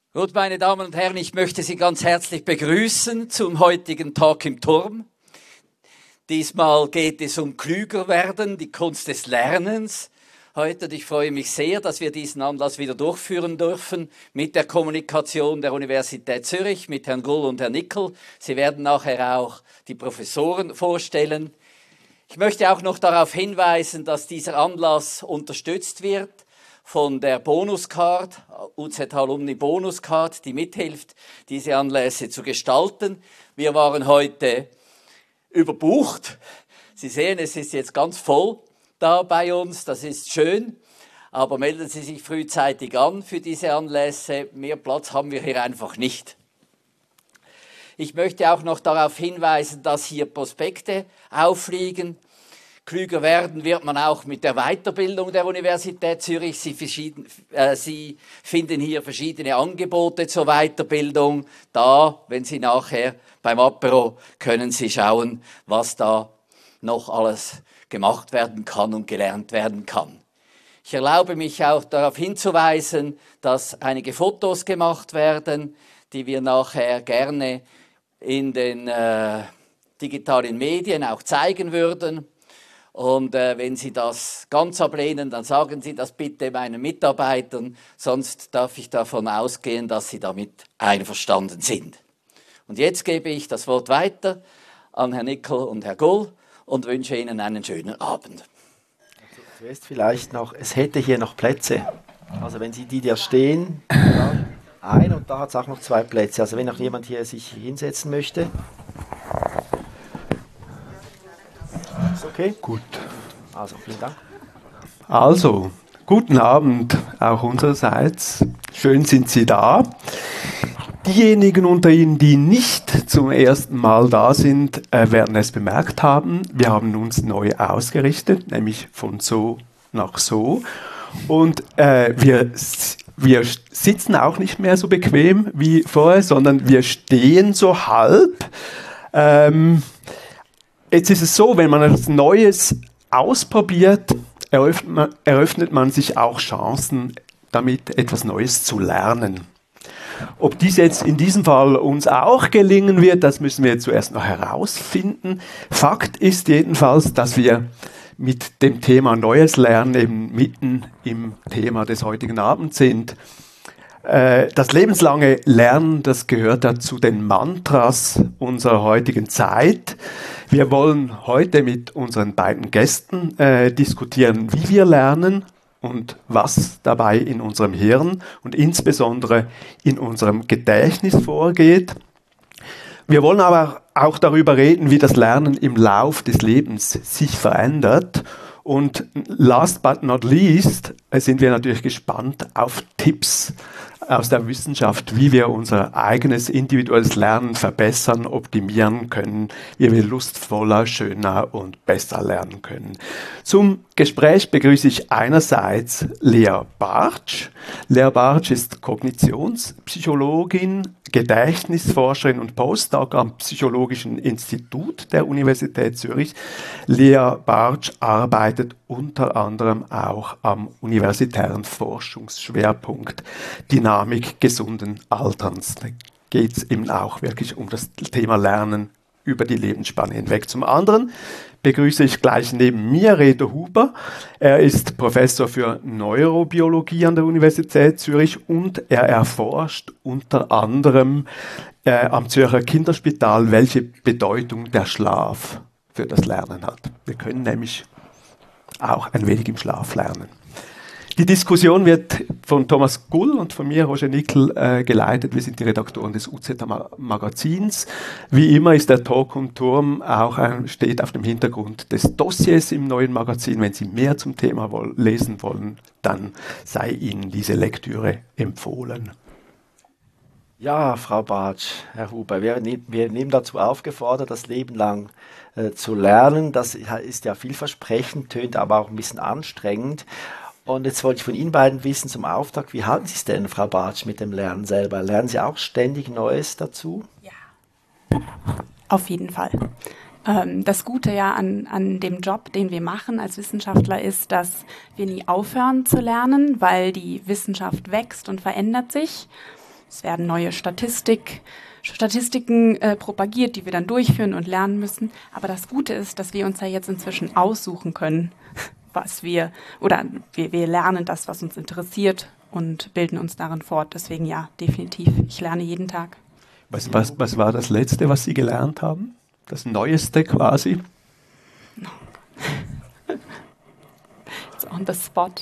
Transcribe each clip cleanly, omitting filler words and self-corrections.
Gut, meine Damen und Herren, ich möchte Sie ganz herzlich begrüßen zum heutigen Talk im Turm. Diesmal geht es um klüger werden, die Kunst des Lernens. Heute, und ich freue mich sehr, dass wir diesen Anlass wieder durchführen dürfen mit der Kommunikation der Universität Zürich, mit Herrn Gull und Herrn Nickel. Sie werden nachher auch die Professoren vorstellen. Ich möchte auch noch darauf hinweisen, dass dieser Anlass unterstützt wird von der Bonuscard, UZ Alumni Bonuscard, die mithilft, diese Anlässe zu gestalten. Wir waren heute überbucht. Sie sehen, es ist jetzt ganz voll da bei uns, das ist schön, aber melden Sie sich frühzeitig an für diese Anlässe. Mehr Platz haben wir hier einfach nicht. Ich möchte auch noch darauf hinweisen, dass hier Prospekte aufliegen. Klüger werden wird man auch mit der Weiterbildung der Universität Zürich. Sie finden hier verschiedene Angebote zur Weiterbildung. Da, wenn Sie nachher beim Apero, können Sie schauen, was da noch alles gemacht werden kann und gelernt werden kann. Ich erlaube mich auch darauf hinzuweisen, dass einige Fotos gemacht werden, die wir nachher gerne in den digitalen Medien auch zeigen würden. Und wenn Sie das ganz ablehnen, dann sagen Sie das bitte meinen Mitarbeitern, sonst darf ich davon ausgehen, dass Sie damit einverstanden sind. Und jetzt gebe ich das Wort weiter an Herrn Nickel und Herrn Gull und wünsche Ihnen einen schönen Abend. Also zuerst vielleicht noch, es hätte hier noch Plätze. Also wenn Sie die da stehen, dann ein und da hat es auch noch 2 Plätze. Also wenn noch jemand hier sich hinsetzen möchte. Ist okay? Gut. Also, vielen Dank. Also, guten Abend auch unsererseits. Schön sind Sie da. Diejenigen unter Ihnen, die nicht zum ersten Mal da sind, werden es bemerkt haben. Wir haben uns neu ausgerichtet, nämlich von so nach so. Und wir sitzen auch nicht mehr so bequem wie vorher, sondern wir stehen so halb. Jetzt ist es so, wenn man etwas Neues ausprobiert, eröffnet man sich auch Chancen, damit etwas Neues zu lernen. Ob dies jetzt in diesem Fall uns auch gelingen wird, das müssen wir jetzt zuerst noch herausfinden. Fakt ist jedenfalls, dass wir mit dem Thema Neues Lernen eben mitten im Thema des heutigen Abends sind. Das lebenslange Lernen, das gehört ja zu den Mantras unserer heutigen Zeit. Wir wollen heute mit unseren beiden Gästen diskutieren, wie wir lernen und was dabei in unserem Hirn und insbesondere in unserem Gedächtnis vorgeht. Wir wollen aber auch darüber reden, wie das Lernen im Lauf des Lebens sich verändert. Und last but not least sind wir natürlich gespannt auf Tipps aus der Wissenschaft, wie wir unser eigenes individuelles Lernen verbessern, optimieren können, wie wir lustvoller, schöner und besser lernen können. Zum Gespräch begrüße ich einerseits Lea Bartsch. Lea Bartsch ist Kognitionspsychologin, Gedächtnisforscherin und Postdoc am Psychologischen Institut der Universität Zürich. Lea Bartsch arbeitet unter anderem auch am universitären Forschungsschwerpunkt Dynamik gesunden Alterns. Da geht es eben auch wirklich um das Thema Lernen über die Lebensspanne hinweg. Zum anderen begrüße ich gleich neben mir Reto Huber. Er ist Professor für Neurobiologie an der Universität Zürich und er erforscht unter anderem am Zürcher Kinderspital, welche Bedeutung der Schlaf für das Lernen hat. Wir können nämlich auch ein wenig im Schlaf lernen. Die Diskussion wird von Thomas Gull und von mir, Roger Nickel, geleitet. Wir sind die Redaktoren des UZ-Magazins. Wie immer ist der Talk im Turm auch steht auf dem Hintergrund des Dossiers im neuen Magazin. Wenn Sie mehr zum Thema lesen wollen, dann sei Ihnen diese Lektüre empfohlen. Ja, Frau Bartsch, Herr Huber, wir nehmen dazu aufgefordert, das Leben lang zu lernen. Das ist ja vielversprechend, tönt aber auch ein bisschen anstrengend. Und jetzt wollte ich von Ihnen beiden wissen zum Auftakt, wie halten Sie es denn, Frau Bartsch, mit dem Lernen selber? Lernen Sie auch ständig Neues dazu? Ja, auf jeden Fall. Das Gute ja an dem Job, den wir machen als Wissenschaftler, ist, dass wir nie aufhören zu lernen, weil die Wissenschaft wächst und verändert sich. Es werden neue Statistiken propagiert, die wir dann durchführen und lernen müssen. Aber das Gute ist, dass wir uns ja jetzt inzwischen aussuchen können, wir lernen das, was uns interessiert und bilden uns darin fort. Deswegen ja, definitiv. Ich lerne jeden Tag. Was war das Letzte, was Sie gelernt haben? Das Neueste quasi? It's on the spot.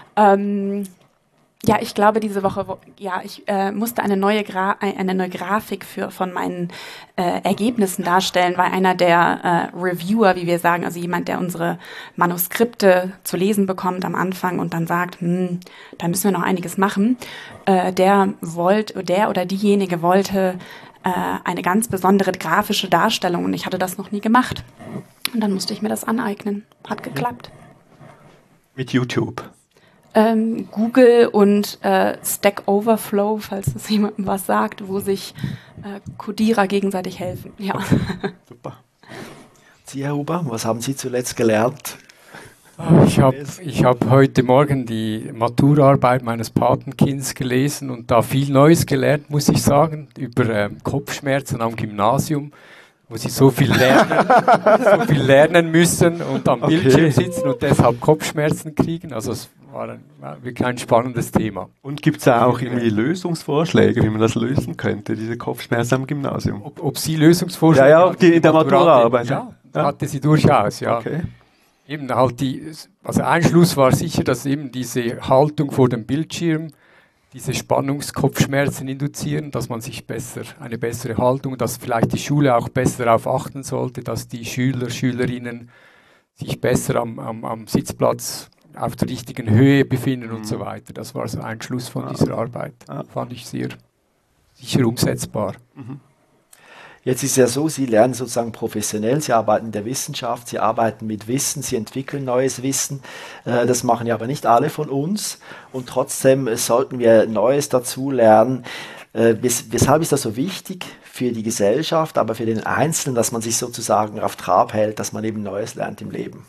Ja, ich glaube, diese Woche, ich musste eine neue Grafik von meinen Ergebnissen darstellen, weil einer der Reviewer, wie wir sagen, also jemand, der unsere Manuskripte zu lesen bekommt am Anfang und dann sagt, da müssen wir noch einiges machen, der oder diejenige wollte eine ganz besondere grafische Darstellung und ich hatte das noch nie gemacht. Und dann musste ich mir das aneignen. Hat geklappt. Mit YouTube? Google und Stack Overflow, falls das jemandem was sagt, wo sich Codierer gegenseitig helfen. Ja. Okay. Super. Sie, Herr Huber, was haben Sie zuletzt gelernt? Ich hab heute Morgen die Maturaarbeit meines Patenkinds gelesen und da viel Neues gelernt, muss ich sagen, über Kopfschmerzen am Gymnasium, wo sie so viel lernen müssen und am Bildschirm sitzen und deshalb Kopfschmerzen kriegen. Also es war wirklich ein spannendes Thema. Und gibt es auch irgendwie Lösungsvorschläge, wie man das lösen könnte, diese Kopfschmerzen am Gymnasium? Ob Sie Lösungsvorschläge haben? Ja, in der Maturaarbeit. Ja, hatte sie durchaus, ja. Okay. Eben halt ein Schluss war sicher, dass eben diese Haltung vor dem Bildschirm diese Spannungskopfschmerzen induzieren, dass man sich eine bessere Haltung, dass vielleicht die Schule auch besser darauf achten sollte, dass die Schülerinnen sich besser am Sitzplatz auf der richtigen Höhe befinden und so weiter. Das war so ein Schluss von dieser Arbeit. Fand ich sehr sicher umsetzbar. Mhm. Jetzt ist es ja so, Sie lernen sozusagen professionell, Sie arbeiten in der Wissenschaft, Sie arbeiten mit Wissen, Sie entwickeln neues Wissen. Das machen ja aber nicht alle von uns und trotzdem sollten wir Neues dazu lernen. Weshalb ist das so wichtig für die Gesellschaft, aber für den Einzelnen, dass man sich sozusagen auf Trab hält, dass man eben Neues lernt im Leben?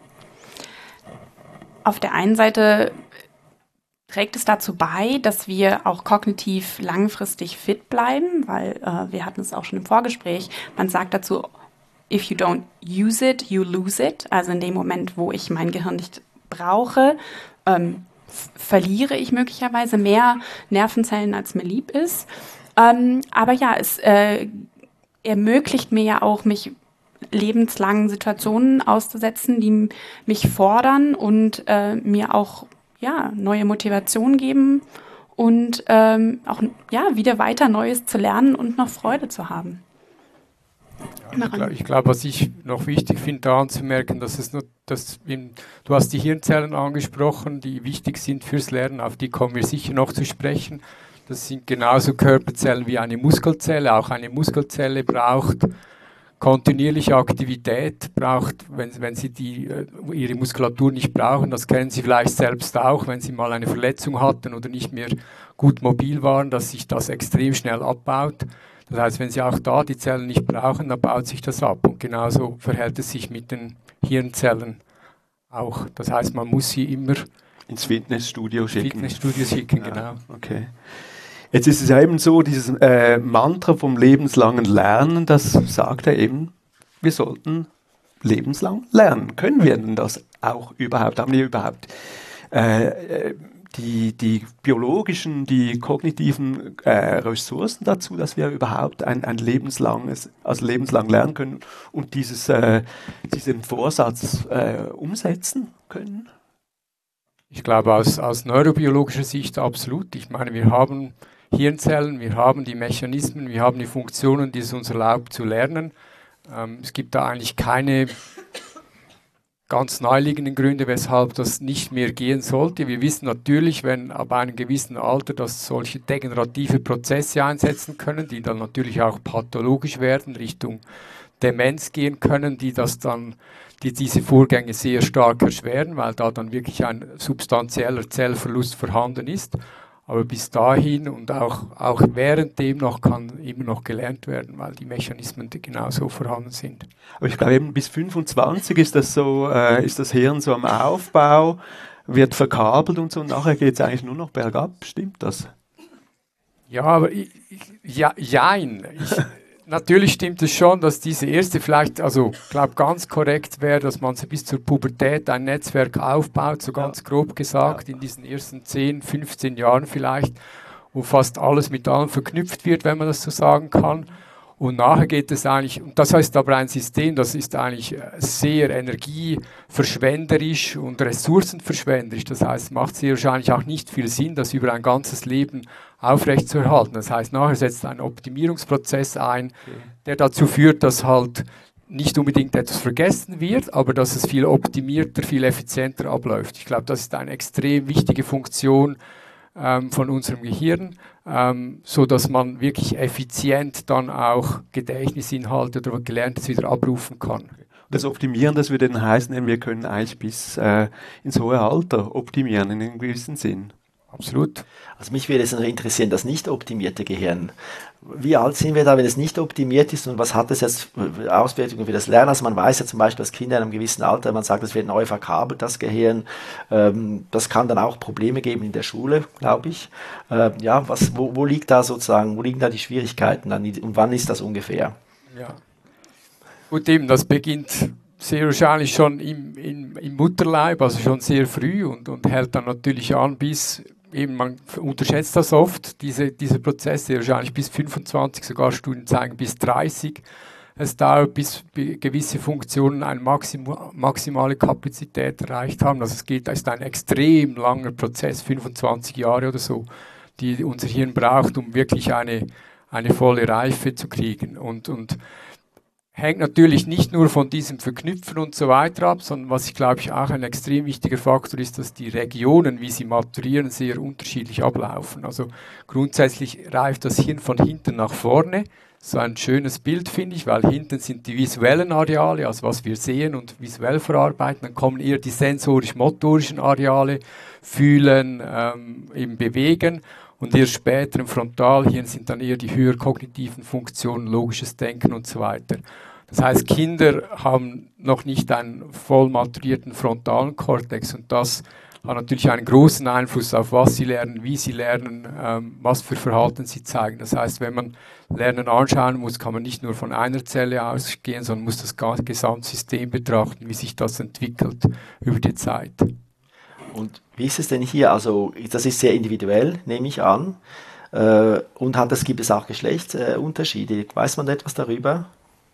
Auf der einen Seite trägt es dazu bei, dass wir auch kognitiv langfristig fit bleiben, weil wir hatten es auch schon im Vorgespräch, man sagt dazu, if you don't use it, you lose it. Also in dem Moment, wo ich mein Gehirn nicht brauche, verliere ich möglicherweise mehr Nervenzellen, als mir lieb ist. Aber ja, es ermöglicht mir ja auch, mich lebenslangen Situationen auszusetzen, die mich fordern und mir auch neue Motivation geben und auch wieder weiter Neues zu lernen und noch Freude zu haben. Ja, ich glaube, was ich noch wichtig finde, da anzumerken, du hast die Hirnzellen angesprochen, die wichtig sind fürs Lernen, auf die kommen wir sicher noch zu sprechen. Das sind genauso Körperzellen wie eine Muskelzelle. Auch eine Muskelzelle braucht kontinuierliche Aktivität, wenn sie ihre Muskulatur nicht brauchen, das kennen Sie vielleicht selbst auch, wenn Sie mal eine Verletzung hatten oder nicht mehr gut mobil waren, dass sich das extrem schnell abbaut. Das heißt, wenn Sie auch da die Zellen nicht brauchen, dann baut sich das ab. Und genauso verhält es sich mit den Hirnzellen auch. Das heißt, man muss sie immer ins Fitnessstudio schicken. Genau. Okay. Jetzt ist es ja eben so, dieses Mantra vom lebenslangen Lernen, das sagt ja eben, wir sollten lebenslang lernen. Können wir denn das auch überhaupt? Haben wir überhaupt die biologischen, die kognitiven Ressourcen dazu, dass wir überhaupt ein lebenslang lernen können und diesen Vorsatz umsetzen können? Ich glaube, aus neurobiologischer Sicht absolut. Ich meine, wir haben Hirnzellen, wir haben die Mechanismen, wir haben die Funktionen, die es uns erlaubt zu lernen. Es gibt da eigentlich keine ganz naheliegenden Gründe, weshalb das nicht mehr gehen sollte. Wir wissen natürlich, wenn ab einem gewissen Alter, dass solche degenerative Prozesse einsetzen können, die dann natürlich auch pathologisch werden, Richtung Demenz gehen können, die diese Vorgänge sehr stark erschweren, weil da dann wirklich ein substanzieller Zellverlust vorhanden ist. Aber bis dahin und auch währenddem kann immer noch gelernt werden, weil die Mechanismen genauso vorhanden sind. Aber ich glaube eben bis 25 ist das Hirn so am Aufbau, wird verkabelt und so, und nachher geht es eigentlich nur noch bergab, stimmt das? Ja, aber jein. Natürlich stimmt es schon, dass diese erste vielleicht, also ich glaube ganz korrekt wäre, dass man so bis zur Pubertät ein Netzwerk aufbaut, so ganz grob gesagt, in diesen ersten 10, 15 Jahren vielleicht, wo fast alles mit allem verknüpft wird, wenn man das so sagen kann. Und nachher geht es eigentlich, und das heißt aber ein System, das ist eigentlich sehr energieverschwenderisch und ressourcenverschwenderisch. Das heißt, es macht sehr wahrscheinlich auch nicht viel Sinn, das über ein ganzes Leben aufrechtzuerhalten. Das heißt, nachher setzt ein Optimierungsprozess ein, der dazu führt, dass halt nicht unbedingt etwas vergessen wird, aber dass es viel optimierter, viel effizienter abläuft. Ich glaube, das ist eine extrem wichtige Funktion von unserem Gehirn, so dass man wirklich effizient dann auch Gedächtnisinhalte oder Gelerntes wieder abrufen kann. Das Optimieren, das würde dann heißen, wir können eigentlich bis ins hohe Alter optimieren in einem gewissen Sinn. Absolut. Also mich würde es interessieren, das nicht optimierte Gehirn. Wie alt sind wir da, wenn es nicht optimiert ist, und was hat es jetzt für Auswirkungen für das Lernen? Also man weiß ja zum Beispiel, dass Kinder in einem gewissen Alter, man sagt, es wird neu verkabelt, das Gehirn. Das kann dann auch Probleme geben in der Schule, glaube ich. Ja, wo liegt da sozusagen, wo liegen da die Schwierigkeiten dann, und wann ist das ungefähr? Ja. Gut, eben, das beginnt sehr wahrscheinlich schon im Mutterleib, also schon sehr früh und hält dann natürlich an bis, eben man unterschätzt das oft, diese Prozesse, wahrscheinlich bis 25, sogar Studien zeigen bis 30. Es dauert, bis gewisse Funktionen eine maximale Kapazität erreicht haben. Also es ist ein extrem langer Prozess, 25 Jahre oder so, die unser Hirn braucht, um wirklich eine volle Reife zu kriegen. Und hängt natürlich nicht nur von diesem Verknüpfen und so weiter ab, sondern was ich glaube ich auch ein extrem wichtiger Faktor ist, dass die Regionen, wie sie maturieren, sehr unterschiedlich ablaufen. Also grundsätzlich reift das Hirn von hinten nach vorne. So ein schönes Bild finde ich, weil hinten sind die visuellen Areale, also was wir sehen und visuell verarbeiten. Dann kommen eher die sensorisch-motorischen Areale, fühlen, eben bewegen. Und erst später im Frontalhirn sind dann eher die höher kognitiven Funktionen, logisches Denken und so weiter. Das heißt, Kinder haben noch nicht einen voll maturierten frontalen Kortex und das hat natürlich einen großen Einfluss auf was sie lernen, wie sie lernen, was für Verhalten sie zeigen. Das heißt, wenn man Lernen anschauen muss, kann man nicht nur von einer Zelle ausgehen, sondern muss das Gesamtsystem betrachten, wie sich das entwickelt über die Zeit. Und wie ist es denn hier? Also das ist sehr individuell, nehme ich an. Und gibt es auch Geschlechtsunterschiede? Weiß man etwas darüber?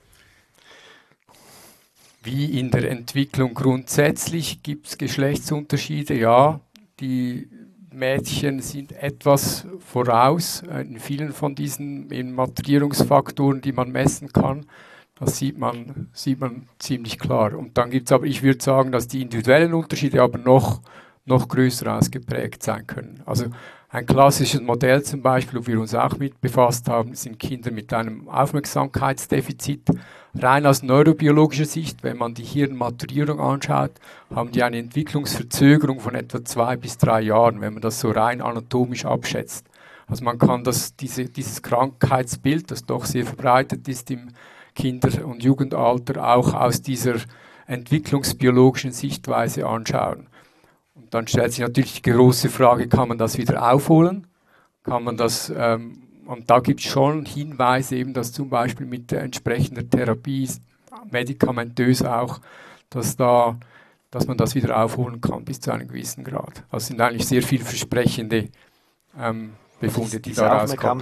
Wie in der Entwicklung grundsätzlich gibt es Geschlechtsunterschiede, ja. Die Mädchen sind etwas voraus in vielen von diesen Maturierungsfaktoren, die man messen kann. Das sieht man ziemlich klar. Und dann gibt es aber, ich würde sagen, dass die individuellen Unterschiede aber noch größer ausgeprägt sein können. Also ein klassisches Modell zum Beispiel, wo wir uns auch mit befasst haben, sind Kinder mit einem Aufmerksamkeitsdefizit. Rein aus neurobiologischer Sicht, wenn man die Hirnmaturierung anschaut, haben die eine Entwicklungsverzögerung von etwa 2 bis 3 Jahren, wenn man das so rein anatomisch abschätzt. Also man kann dieses Krankheitsbild, das doch sehr verbreitet ist im Kinder- und Jugendalter, auch aus dieser entwicklungsbiologischen Sichtweise anschauen. Und dann stellt sich natürlich die große Frage, kann man das wieder aufholen? Kann man das, und da gibt es schon Hinweise, eben, dass zum Beispiel mit der entsprechenden Therapie, medikamentös auch, dass man das wieder aufholen kann bis zu einem gewissen Grad. Das sind eigentlich sehr vielversprechende Befunde, die da rauskommen.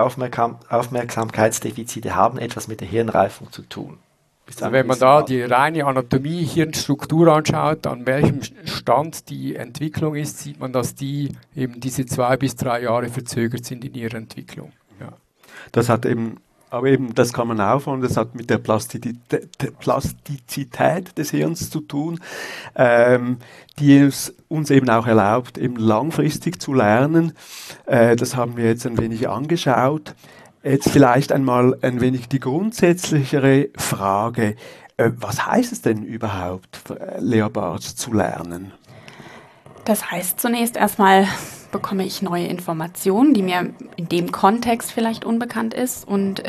Aufmerksamkeitsdefizite haben etwas mit der Hirnreifung zu tun. Also wenn man da die reine Anatomie, Hirnstruktur anschaut, an welchem Stand die Entwicklung ist, sieht man, dass die eben diese 2 bis 3 Jahre verzögert sind in ihrer Entwicklung. Ja. Das hat eben, aber eben, das kann man aufholen, das hat mit der Plastizität des Hirns zu tun, die es uns eben auch erlaubt, eben langfristig zu lernen. Das haben wir jetzt ein wenig angeschaut. Jetzt vielleicht einmal ein wenig die grundsätzlichere Frage. Was heißt es denn überhaupt, Lea Bartsch, zu lernen? Das heißt, zunächst erstmal bekomme ich neue Informationen, die mir in dem Kontext vielleicht unbekannt ist. Und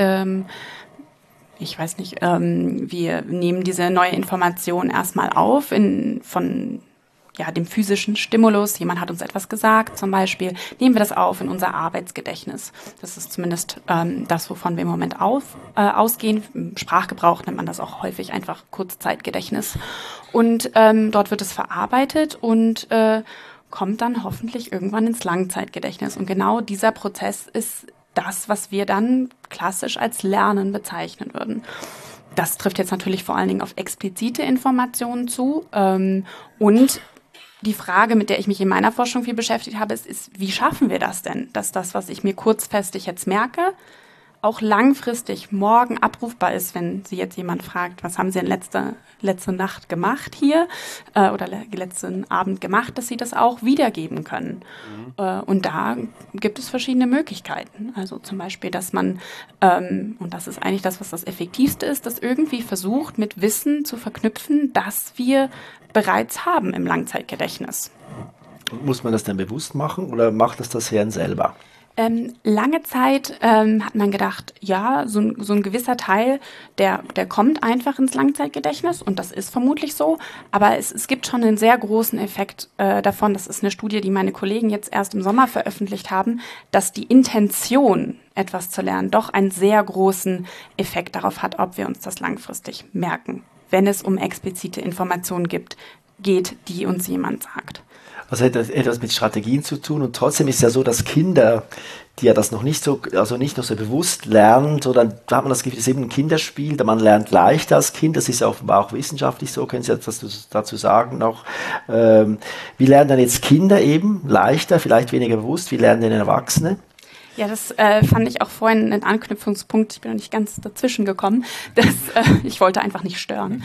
ich weiß nicht, wir nehmen diese neue Information erstmal auf von dem physischen Stimulus. Jemand hat uns etwas gesagt, zum Beispiel, nehmen wir das auf in unser Arbeitsgedächtnis. Das ist zumindest das, wovon wir im Moment ausgehen. Im Sprachgebrauch nennt man das auch häufig einfach Kurzzeitgedächtnis. Und dort wird es verarbeitet und kommt dann hoffentlich irgendwann ins Langzeitgedächtnis. Und genau dieser Prozess ist das, was wir dann klassisch als Lernen bezeichnen würden. Das trifft jetzt natürlich vor allen Dingen auf explizite Informationen zu. Und die Frage, mit der ich mich in meiner Forschung viel beschäftigt habe, ist, wie schaffen wir das denn, dass das, was ich mir kurzfristig jetzt merke, auch langfristig morgen abrufbar ist, wenn Sie jetzt jemand fragt, was haben Sie denn letzte Nacht gemacht hier oder letzten Abend gemacht, dass Sie das auch wiedergeben können. Und da gibt es verschiedene Möglichkeiten. Also zum Beispiel, dass man, und das ist eigentlich das, was das Effektivste ist, das irgendwie versucht, mit Wissen zu verknüpfen, das wir bereits haben im Langzeitgedächtnis. Muss man das denn bewusst machen oder macht das Hirn selber? Lange Zeit hat man gedacht, ja, so ein gewisser Teil, der kommt einfach ins Langzeitgedächtnis und das ist vermutlich so, aber es gibt schon einen sehr großen Effekt davon, das ist eine Studie, die meine Kollegen jetzt erst im Sommer veröffentlicht haben, dass die Intention, etwas zu lernen, doch einen sehr großen Effekt darauf hat, ob wir uns das langfristig merken, wenn es um explizite Informationen geht, die uns jemand sagt. Also hat das etwas mit Strategien zu tun und trotzdem ist es ja so, dass Kinder, die ja das noch nicht so, also nicht noch so bewusst lernen, so dann hat man das Gefühl, es ist eben ein Kinderspiel, man lernt leichter als Kind, das ist ja offenbar auch wissenschaftlich so, können Sie etwas dazu sagen noch? Wie lernen dann jetzt Kinder eben leichter, vielleicht weniger bewusst, wie lernen denn Erwachsene? Ja, das fand ich auch vorhin einen Anknüpfungspunkt, ich bin noch nicht ganz dazwischen gekommen, ich wollte einfach nicht stören,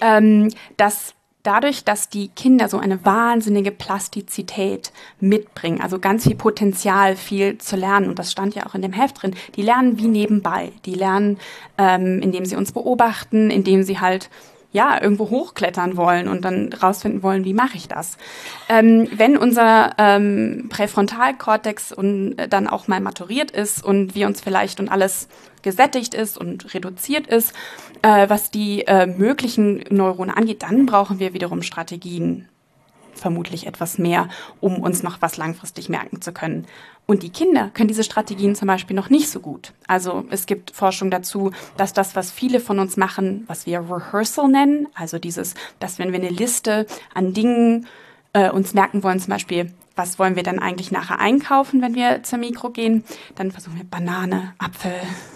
dass dadurch, dass die Kinder so eine wahnsinnige Plastizität mitbringen, also ganz viel Potenzial, viel zu lernen, und das stand ja auch in dem Heft drin, die lernen wie nebenbei. Die lernen, indem sie uns beobachten, indem sie halt irgendwo hochklettern wollen und dann rausfinden wollen, wie mache ich das. Wenn unser Präfrontalkortex dann auch mal maturiert ist und wir uns vielleicht und alles gesättigt ist und reduziert ist, was die möglichen Neuronen angeht, dann brauchen wir wiederum Strategien, vermutlich etwas mehr, um uns noch was langfristig merken zu können. Und die Kinder können diese Strategien zum Beispiel noch nicht so gut. Also es gibt Forschung dazu, dass das, was viele von uns machen, was wir Rehearsal nennen, also dass wenn wir eine Liste an Dingen uns merken wollen, zum Beispiel, was wollen wir dann eigentlich nachher einkaufen, wenn wir zur Mikro gehen, dann versuchen wir Banane, Apfel,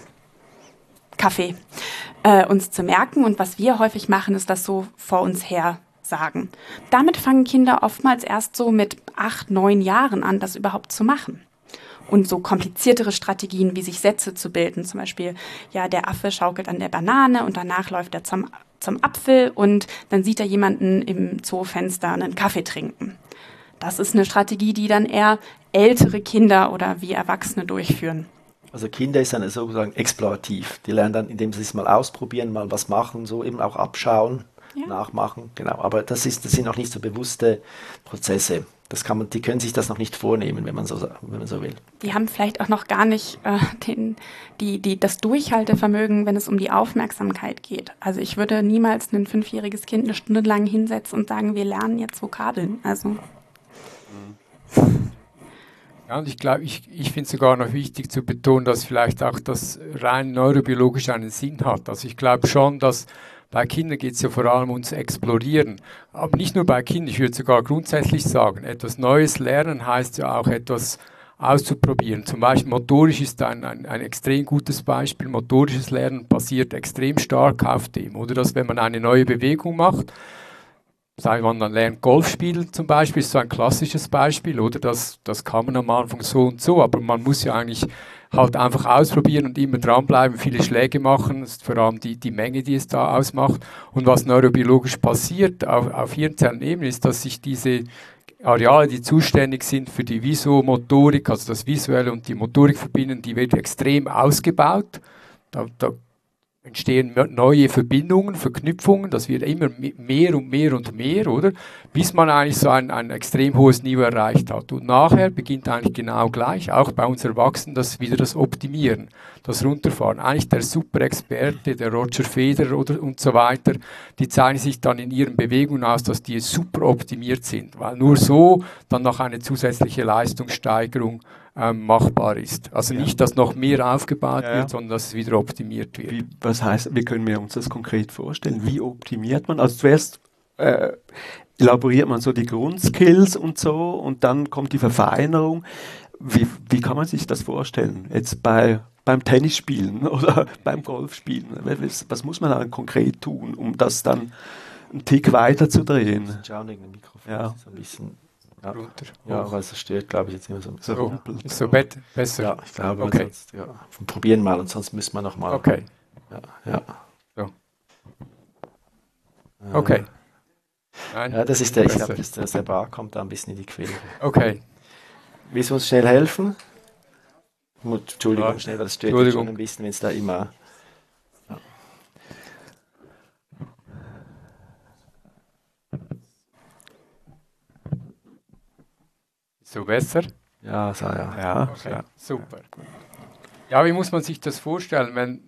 Kaffee uns zu merken. Und was wir häufig machen, ist das so vor uns her sagen. Damit fangen Kinder oftmals erst so mit 8, 9 Jahren an, das überhaupt zu machen. Und so kompliziertere Strategien, wie sich Sätze zu bilden, zum Beispiel, der Affe schaukelt an der Banane und danach läuft er zum Apfel und dann sieht er jemanden im Zoofenster einen Kaffee trinken. Das ist eine Strategie, die dann eher ältere Kinder oder wie Erwachsene durchführen. Also Kinder ist dann sozusagen explorativ. Die lernen dann, indem sie es mal ausprobieren, mal was machen, so eben auch abschauen, nachmachen. Genau. Aber das sind noch nicht so bewusste Prozesse. Die können sich das noch nicht vornehmen, wenn man so will. Die haben vielleicht auch noch gar nicht das Durchhaltevermögen, wenn es um die Aufmerksamkeit geht. Also ich würde niemals ein 5-jähriges Kind eine Stunde lang hinsetzen und sagen, wir lernen jetzt Vokabeln. Also. Ja, und ich glaube, ich finde es sogar noch wichtig zu betonen, dass vielleicht auch das rein neurobiologisch einen Sinn hat. Also ich glaube schon, dass bei Kindern geht es ja vor allem ums Explorieren. Aber nicht nur bei Kindern, ich würde sogar grundsätzlich sagen, etwas Neues lernen heißt ja auch etwas auszuprobieren. Zum Beispiel motorisch ist ein extrem gutes Beispiel. Motorisches Lernen basiert extrem stark auf dem. Oder dass, wenn man eine neue Bewegung macht, sagen wir, man lernt Golf spielen zum Beispiel, ist so ein klassisches Beispiel, oder? Das kann man am Anfang so und so, aber man muss ja eigentlich halt einfach ausprobieren und immer dranbleiben, viele Schläge machen, das ist vor allem die Menge, die es da ausmacht. Und was neurobiologisch passiert auf Hirnzellenebene ist, dass sich diese Areale, die zuständig sind für die Visomotorik, also das Visuelle und die Motorik verbinden, die wird extrem ausgebaut. Da entstehen neue Verbindungen, Verknüpfungen, das wird immer mehr und mehr und mehr, oder? Bis man eigentlich so ein extrem hohes Niveau erreicht hat. Und nachher beginnt eigentlich genau gleich, auch bei uns Erwachsenen, das Optimieren, das Runterfahren. Eigentlich der Super-Experte, der Roger Federer und so weiter, die zeichnen sich dann in ihren Bewegungen aus, dass die super optimiert sind, weil nur so dann noch eine zusätzliche Leistungssteigerung machbar ist. Also nicht, dass noch mehr aufgebaut wird, sondern dass es wieder optimiert wird. Was heißt, wie können wir uns das konkret vorstellen? Wie optimiert man? Also zuerst elaboriert man so die Grundskills und so und dann kommt die Verfeinerung. Wie kann man sich das vorstellen? Jetzt beim Tennisspielen oder beim Golfspielen? Was muss man dann konkret tun, um das dann einen Tick weiter zu drehen? Schauen wegen dem Mikrofon. Ja. So ein bisschen. Ja, Runter. ja, weil es stört, glaube ich, jetzt immer so rumpelt. Ist so besser? Ja, ich glaube, okay. Sonst, ja. Probieren mal und sonst müssen wir nochmal. Okay. Ja. So. Okay. Nein, Ja, das ist der, ich glaube, der Bar kommt da ein bisschen in die Quere. Okay. Willst du uns schnell helfen? Entschuldigung, schnell, das stört mich schon ein bisschen, wenn es da immer... Ja. So besser? Ja, Okay. Ja. Super. Ja, wie muss man sich das vorstellen, wenn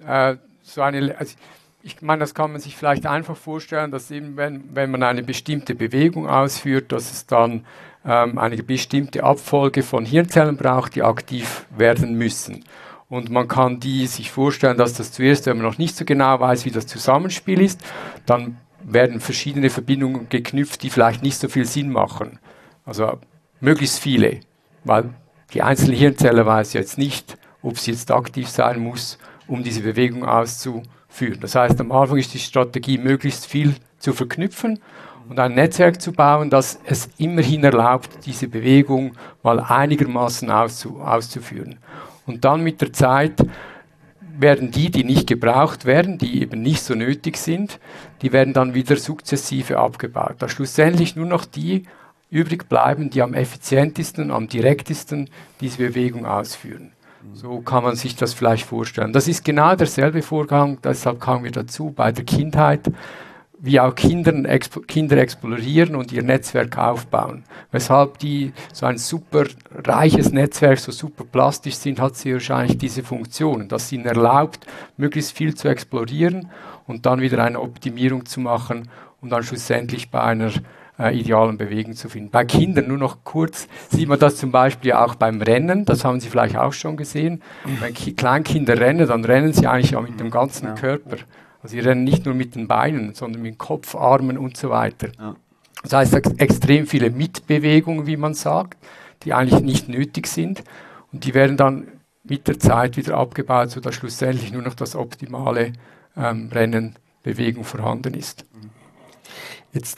ich meine, das kann man sich vielleicht einfach vorstellen, dass eben, wenn man eine bestimmte Bewegung ausführt, dass es dann eine bestimmte Abfolge von Hirnzellen braucht, die aktiv werden müssen. Und man kann die sich vorstellen, dass das zuerst, wenn man noch nicht so genau weiß, wie das Zusammenspiel ist, dann werden verschiedene Verbindungen geknüpft, die vielleicht nicht so viel Sinn machen. Also möglichst viele, weil die einzelne Hirnzelle weiß jetzt nicht, ob sie jetzt aktiv sein muss, um diese Bewegung auszuführen. Das heißt, am Anfang ist die Strategie, möglichst viel zu verknüpfen und ein Netzwerk zu bauen, das es immerhin erlaubt, diese Bewegung mal einigermaßen auszuführen. Und dann mit der Zeit werden die nicht gebraucht werden, die eben nicht so nötig sind, die werden dann wieder sukzessive abgebaut. Da schlussendlich nur noch die übrig bleiben, die am effizientesten, am direktesten diese Bewegung ausführen. So kann man sich das vielleicht vorstellen. Das ist genau derselbe Vorgang, deshalb kamen wir dazu, bei der Kindheit, wie auch Kinder explorieren und ihr Netzwerk aufbauen. Weshalb die so ein super reiches Netzwerk, so super plastisch sind, hat sie wahrscheinlich diese Funktionen, dass ihnen erlaubt, möglichst viel zu explorieren und dann wieder eine Optimierung zu machen und dann schlussendlich bei einer idealen Bewegung zu finden. Bei Kindern, nur noch kurz, sieht man das zum Beispiel auch beim Rennen, das haben Sie vielleicht auch schon gesehen. Wenn Kleinkinder rennen, dann rennen sie eigentlich auch mit dem ganzen Körper. Also sie rennen nicht nur mit den Beinen, sondern mit dem Kopf, Armen und so weiter. Ja. Das heißt, extrem viele Mitbewegungen, wie man sagt, die eigentlich nicht nötig sind. Und die werden dann mit der Zeit wieder abgebaut, sodass schlussendlich nur noch das optimale Rennen, Bewegung vorhanden ist. Jetzt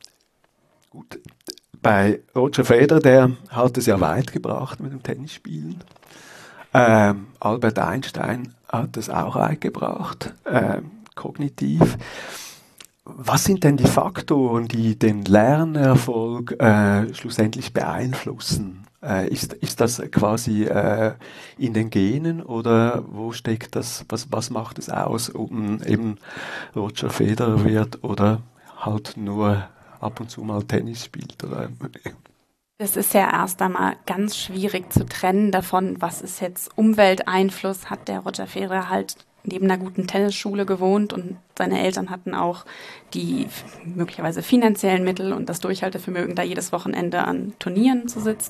gut, bei Roger Federer, der hat es ja weit gebracht mit dem Tennisspielen. Albert Einstein hat es auch weit gebracht, kognitiv. Was sind denn die Faktoren, die den Lernerfolg schlussendlich beeinflussen? Ist das quasi in den Genen oder wo steckt das, was macht es aus, ob man eben Roger Federer wird oder halt nur ab und zu mal Tennis spielt? Oder? Es ist ja erst einmal ganz schwierig zu trennen davon, was ist jetzt Umwelteinfluss. Hat der Roger Federer halt neben einer guten Tennisschule gewohnt und seine Eltern hatten auch die möglicherweise finanziellen Mittel und das Durchhaltevermögen, da jedes Wochenende an Turnieren zu sitzen.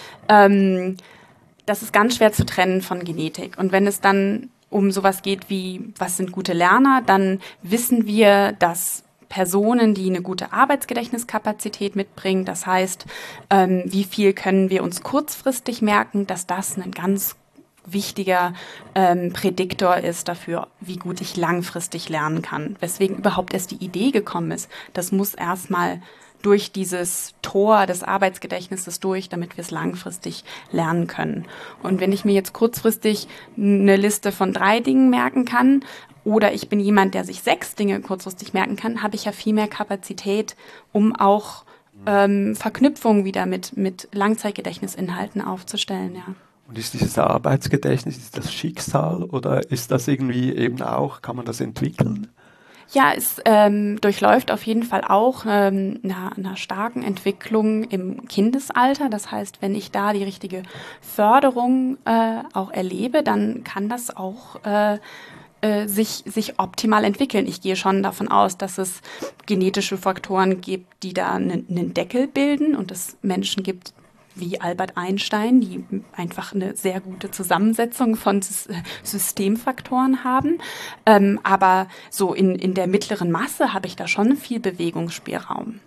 Das ist ganz schwer zu trennen von Genetik. Und wenn es dann um sowas geht wie, was sind gute Lerner, dann wissen wir, dass Personen, die eine gute Arbeitsgedächtniskapazität mitbringen, das heißt, wie viel können wir uns kurzfristig merken, dass das ein ganz wichtiger Prädiktor ist dafür, wie gut ich langfristig lernen kann. Weswegen überhaupt erst die Idee gekommen ist, das muss erstmal durch dieses Tor des Arbeitsgedächtnisses durch, damit wir es langfristig lernen können. Und wenn ich mir jetzt kurzfristig eine Liste von 3 Dingen merken kann, oder ich bin jemand, der sich 6 Dinge kurzfristig merken kann, habe ich ja viel mehr Kapazität, um auch Verknüpfungen wieder mit Langzeitgedächtnisinhalten aufzustellen. Ja. Und ist dieses Arbeitsgedächtnis, ist das Schicksal oder ist das irgendwie eben auch, kann man das entwickeln? Ja, es durchläuft auf jeden Fall auch einer starken Entwicklung im Kindesalter. Das heißt, wenn ich da die richtige Förderung auch erlebe, dann kann das auch sich optimal entwickeln. Ich gehe schon davon aus, dass es genetische Faktoren gibt, die da einen Deckel bilden und es Menschen gibt, wie Albert Einstein, die einfach eine sehr gute Zusammensetzung von Systemfaktoren haben. Aber so in der mittleren Masse habe ich da schon viel Bewegungsspielraum.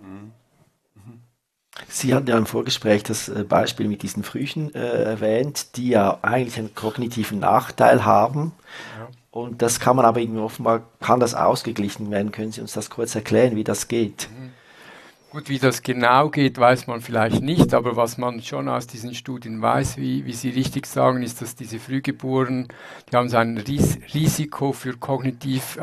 Sie hatten ja im Vorgespräch das Beispiel mit diesen Früchen erwähnt, die ja eigentlich einen kognitiven Nachteil haben. Ja. Und das kann man aber irgendwie offenbar, kann das ausgeglichen werden. Können Sie uns das kurz erklären, wie das geht? Gut, wie das genau geht, weiß man vielleicht nicht, aber was man schon aus diesen Studien weiß, wie Sie richtig sagen, ist, dass diese Frühgeborenen, die haben so ein Risiko für kognitive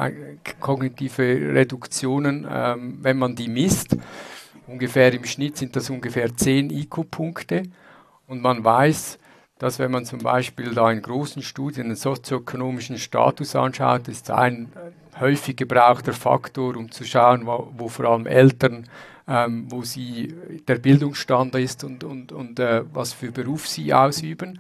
Reduktionen, wenn man die misst. Ungefähr im Schnitt sind das ungefähr 10 IQ-Punkte und man weiß, dass wenn man zum Beispiel da in großen Studien den sozioökonomischen Status anschaut, ist ein häufig gebrauchter Faktor, um zu schauen, wo vor allem Eltern, wo der Bildungsstand ist und was für Beruf sie ausüben.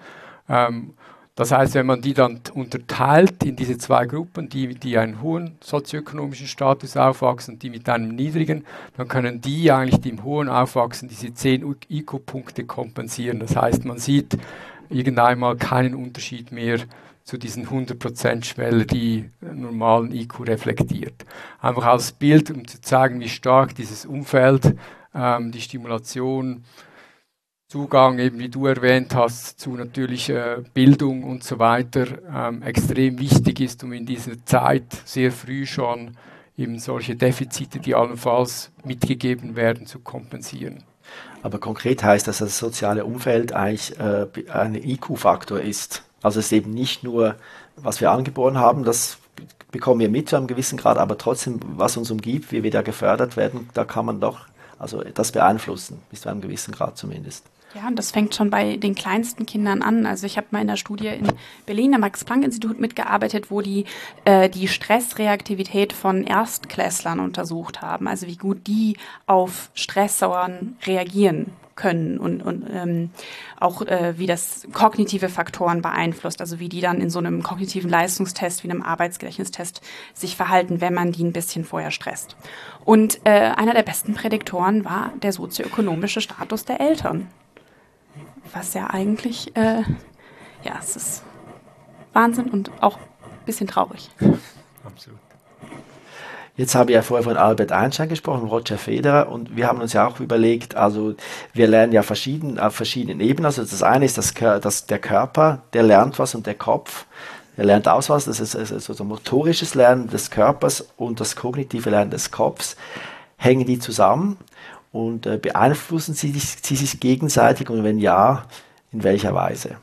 Das heißt, wenn man die dann unterteilt in diese zwei Gruppen, die einen hohen sozioökonomischen Status aufwachsen und die mit einem niedrigen, dann können die eigentlich, die im hohen aufwachsen, diese 10 IQ-Punkte kompensieren. Das heißt, man sieht irgendeinmal keinen Unterschied mehr zu diesen 100%-Schwelle, die normalen IQ reflektiert. Einfach als Bild, um zu zeigen, wie stark dieses Umfeld, die Stimulation, Zugang, eben wie du erwähnt hast, zu natürlicher Bildung und so weiter, extrem wichtig ist, um in dieser Zeit sehr früh schon eben solche Defizite, die allenfalls mitgegeben werden, zu kompensieren. Aber konkret heißt das, dass das soziale Umfeld eigentlich ein IQ-Faktor ist. Also es ist eben nicht nur, was wir angeboren haben, das bekommen wir mit zu einem gewissen Grad, aber trotzdem, was uns umgibt, wie wir da gefördert werden, da kann man doch also das beeinflussen, bis zu einem gewissen Grad zumindest. Ja, und das fängt schon bei den kleinsten Kindern an. Also ich habe mal in der Studie in Berlin am Max-Planck-Institut mitgearbeitet, wo die Stressreaktivität von Erstklässlern untersucht haben. Also wie gut die auf Stressoren reagieren können und auch wie das kognitive Faktoren beeinflusst, also wie die dann in so einem kognitiven Leistungstest wie einem Arbeitsgedächtnistest sich verhalten, wenn man die ein bisschen vorher stresst. Und einer der besten Prädiktoren war der sozioökonomische Status der Eltern. Was ja eigentlich, es ist Wahnsinn und auch ein bisschen traurig. Absolut. Jetzt habe ich ja vorher von Albert Einstein gesprochen, Roger Federer, und wir haben uns ja auch überlegt, also wir lernen ja auf verschiedenen Ebenen. Also das eine ist, dass der Körper, der lernt was und der Kopf, der lernt aus was. Das ist so motorisches Lernen des Körpers und das kognitive Lernen des Kopfs. Hängen die zusammen und beeinflussen sie sich gegenseitig und wenn ja, in welcher Weise?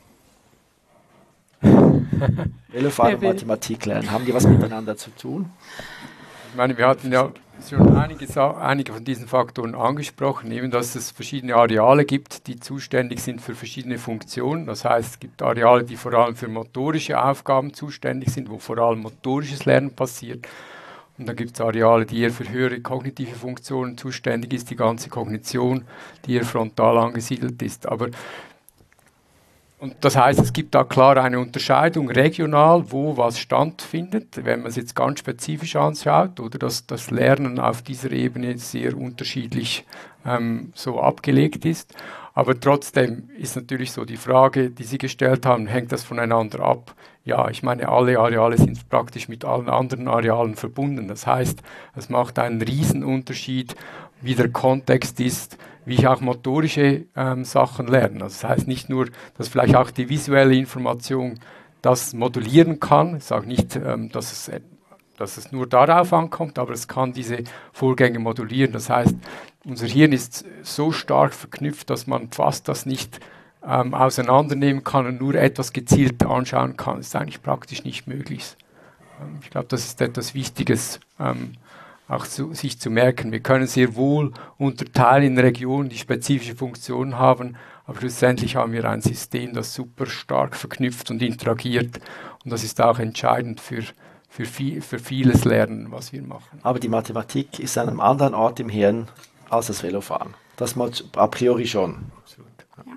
Velofahren und Mathematik lernen, haben die was miteinander zu tun? Ich meine, wir hatten ja schon einige von diesen Faktoren angesprochen, eben dass es verschiedene Areale gibt, die zuständig sind für verschiedene Funktionen. Das heißt, es gibt Areale, die vor allem für motorische Aufgaben zuständig sind, wo vor allem motorisches Lernen passiert. Und dann gibt es Areale, die eher für höhere kognitive Funktionen zuständig ist, die ganze Kognition, die eher frontal angesiedelt ist. Und das heißt, es gibt da klar eine Unterscheidung regional, wo was stattfindet, wenn man es jetzt ganz spezifisch anschaut, oder dass das Lernen auf dieser Ebene sehr unterschiedlich so abgelegt ist. Aber trotzdem ist natürlich so die Frage, die Sie gestellt haben, hängt das voneinander ab? Ja, ich meine, alle Areale sind praktisch mit allen anderen Arealen verbunden. Das heißt, es macht einen Riesenunterschied, wie der Kontext ist, wie ich auch motorische Sachen lerne. Also das heißt nicht nur, dass vielleicht auch die visuelle Information das modulieren kann. Ich sage nicht, dass es nur darauf ankommt, aber es kann diese Vorgänge modulieren. Das heißt, unser Hirn ist so stark verknüpft, dass man fast das nicht auseinandernehmen kann und nur etwas gezielt anschauen kann. Das ist eigentlich praktisch nicht möglich. Ich glaube, das ist etwas Wichtiges, auch sich zu merken. Wir können sehr wohl unterteilen in Regionen, die spezifische Funktionen haben, Aber schlussendlich haben wir ein System, das super stark verknüpft und interagiert. Und das ist auch entscheidend für vieles Lernen, was wir machen. Aber die Mathematik ist an einem anderen Ort im Hirn als das Velofahren. Das mal a priori schon. Absolut. Ja.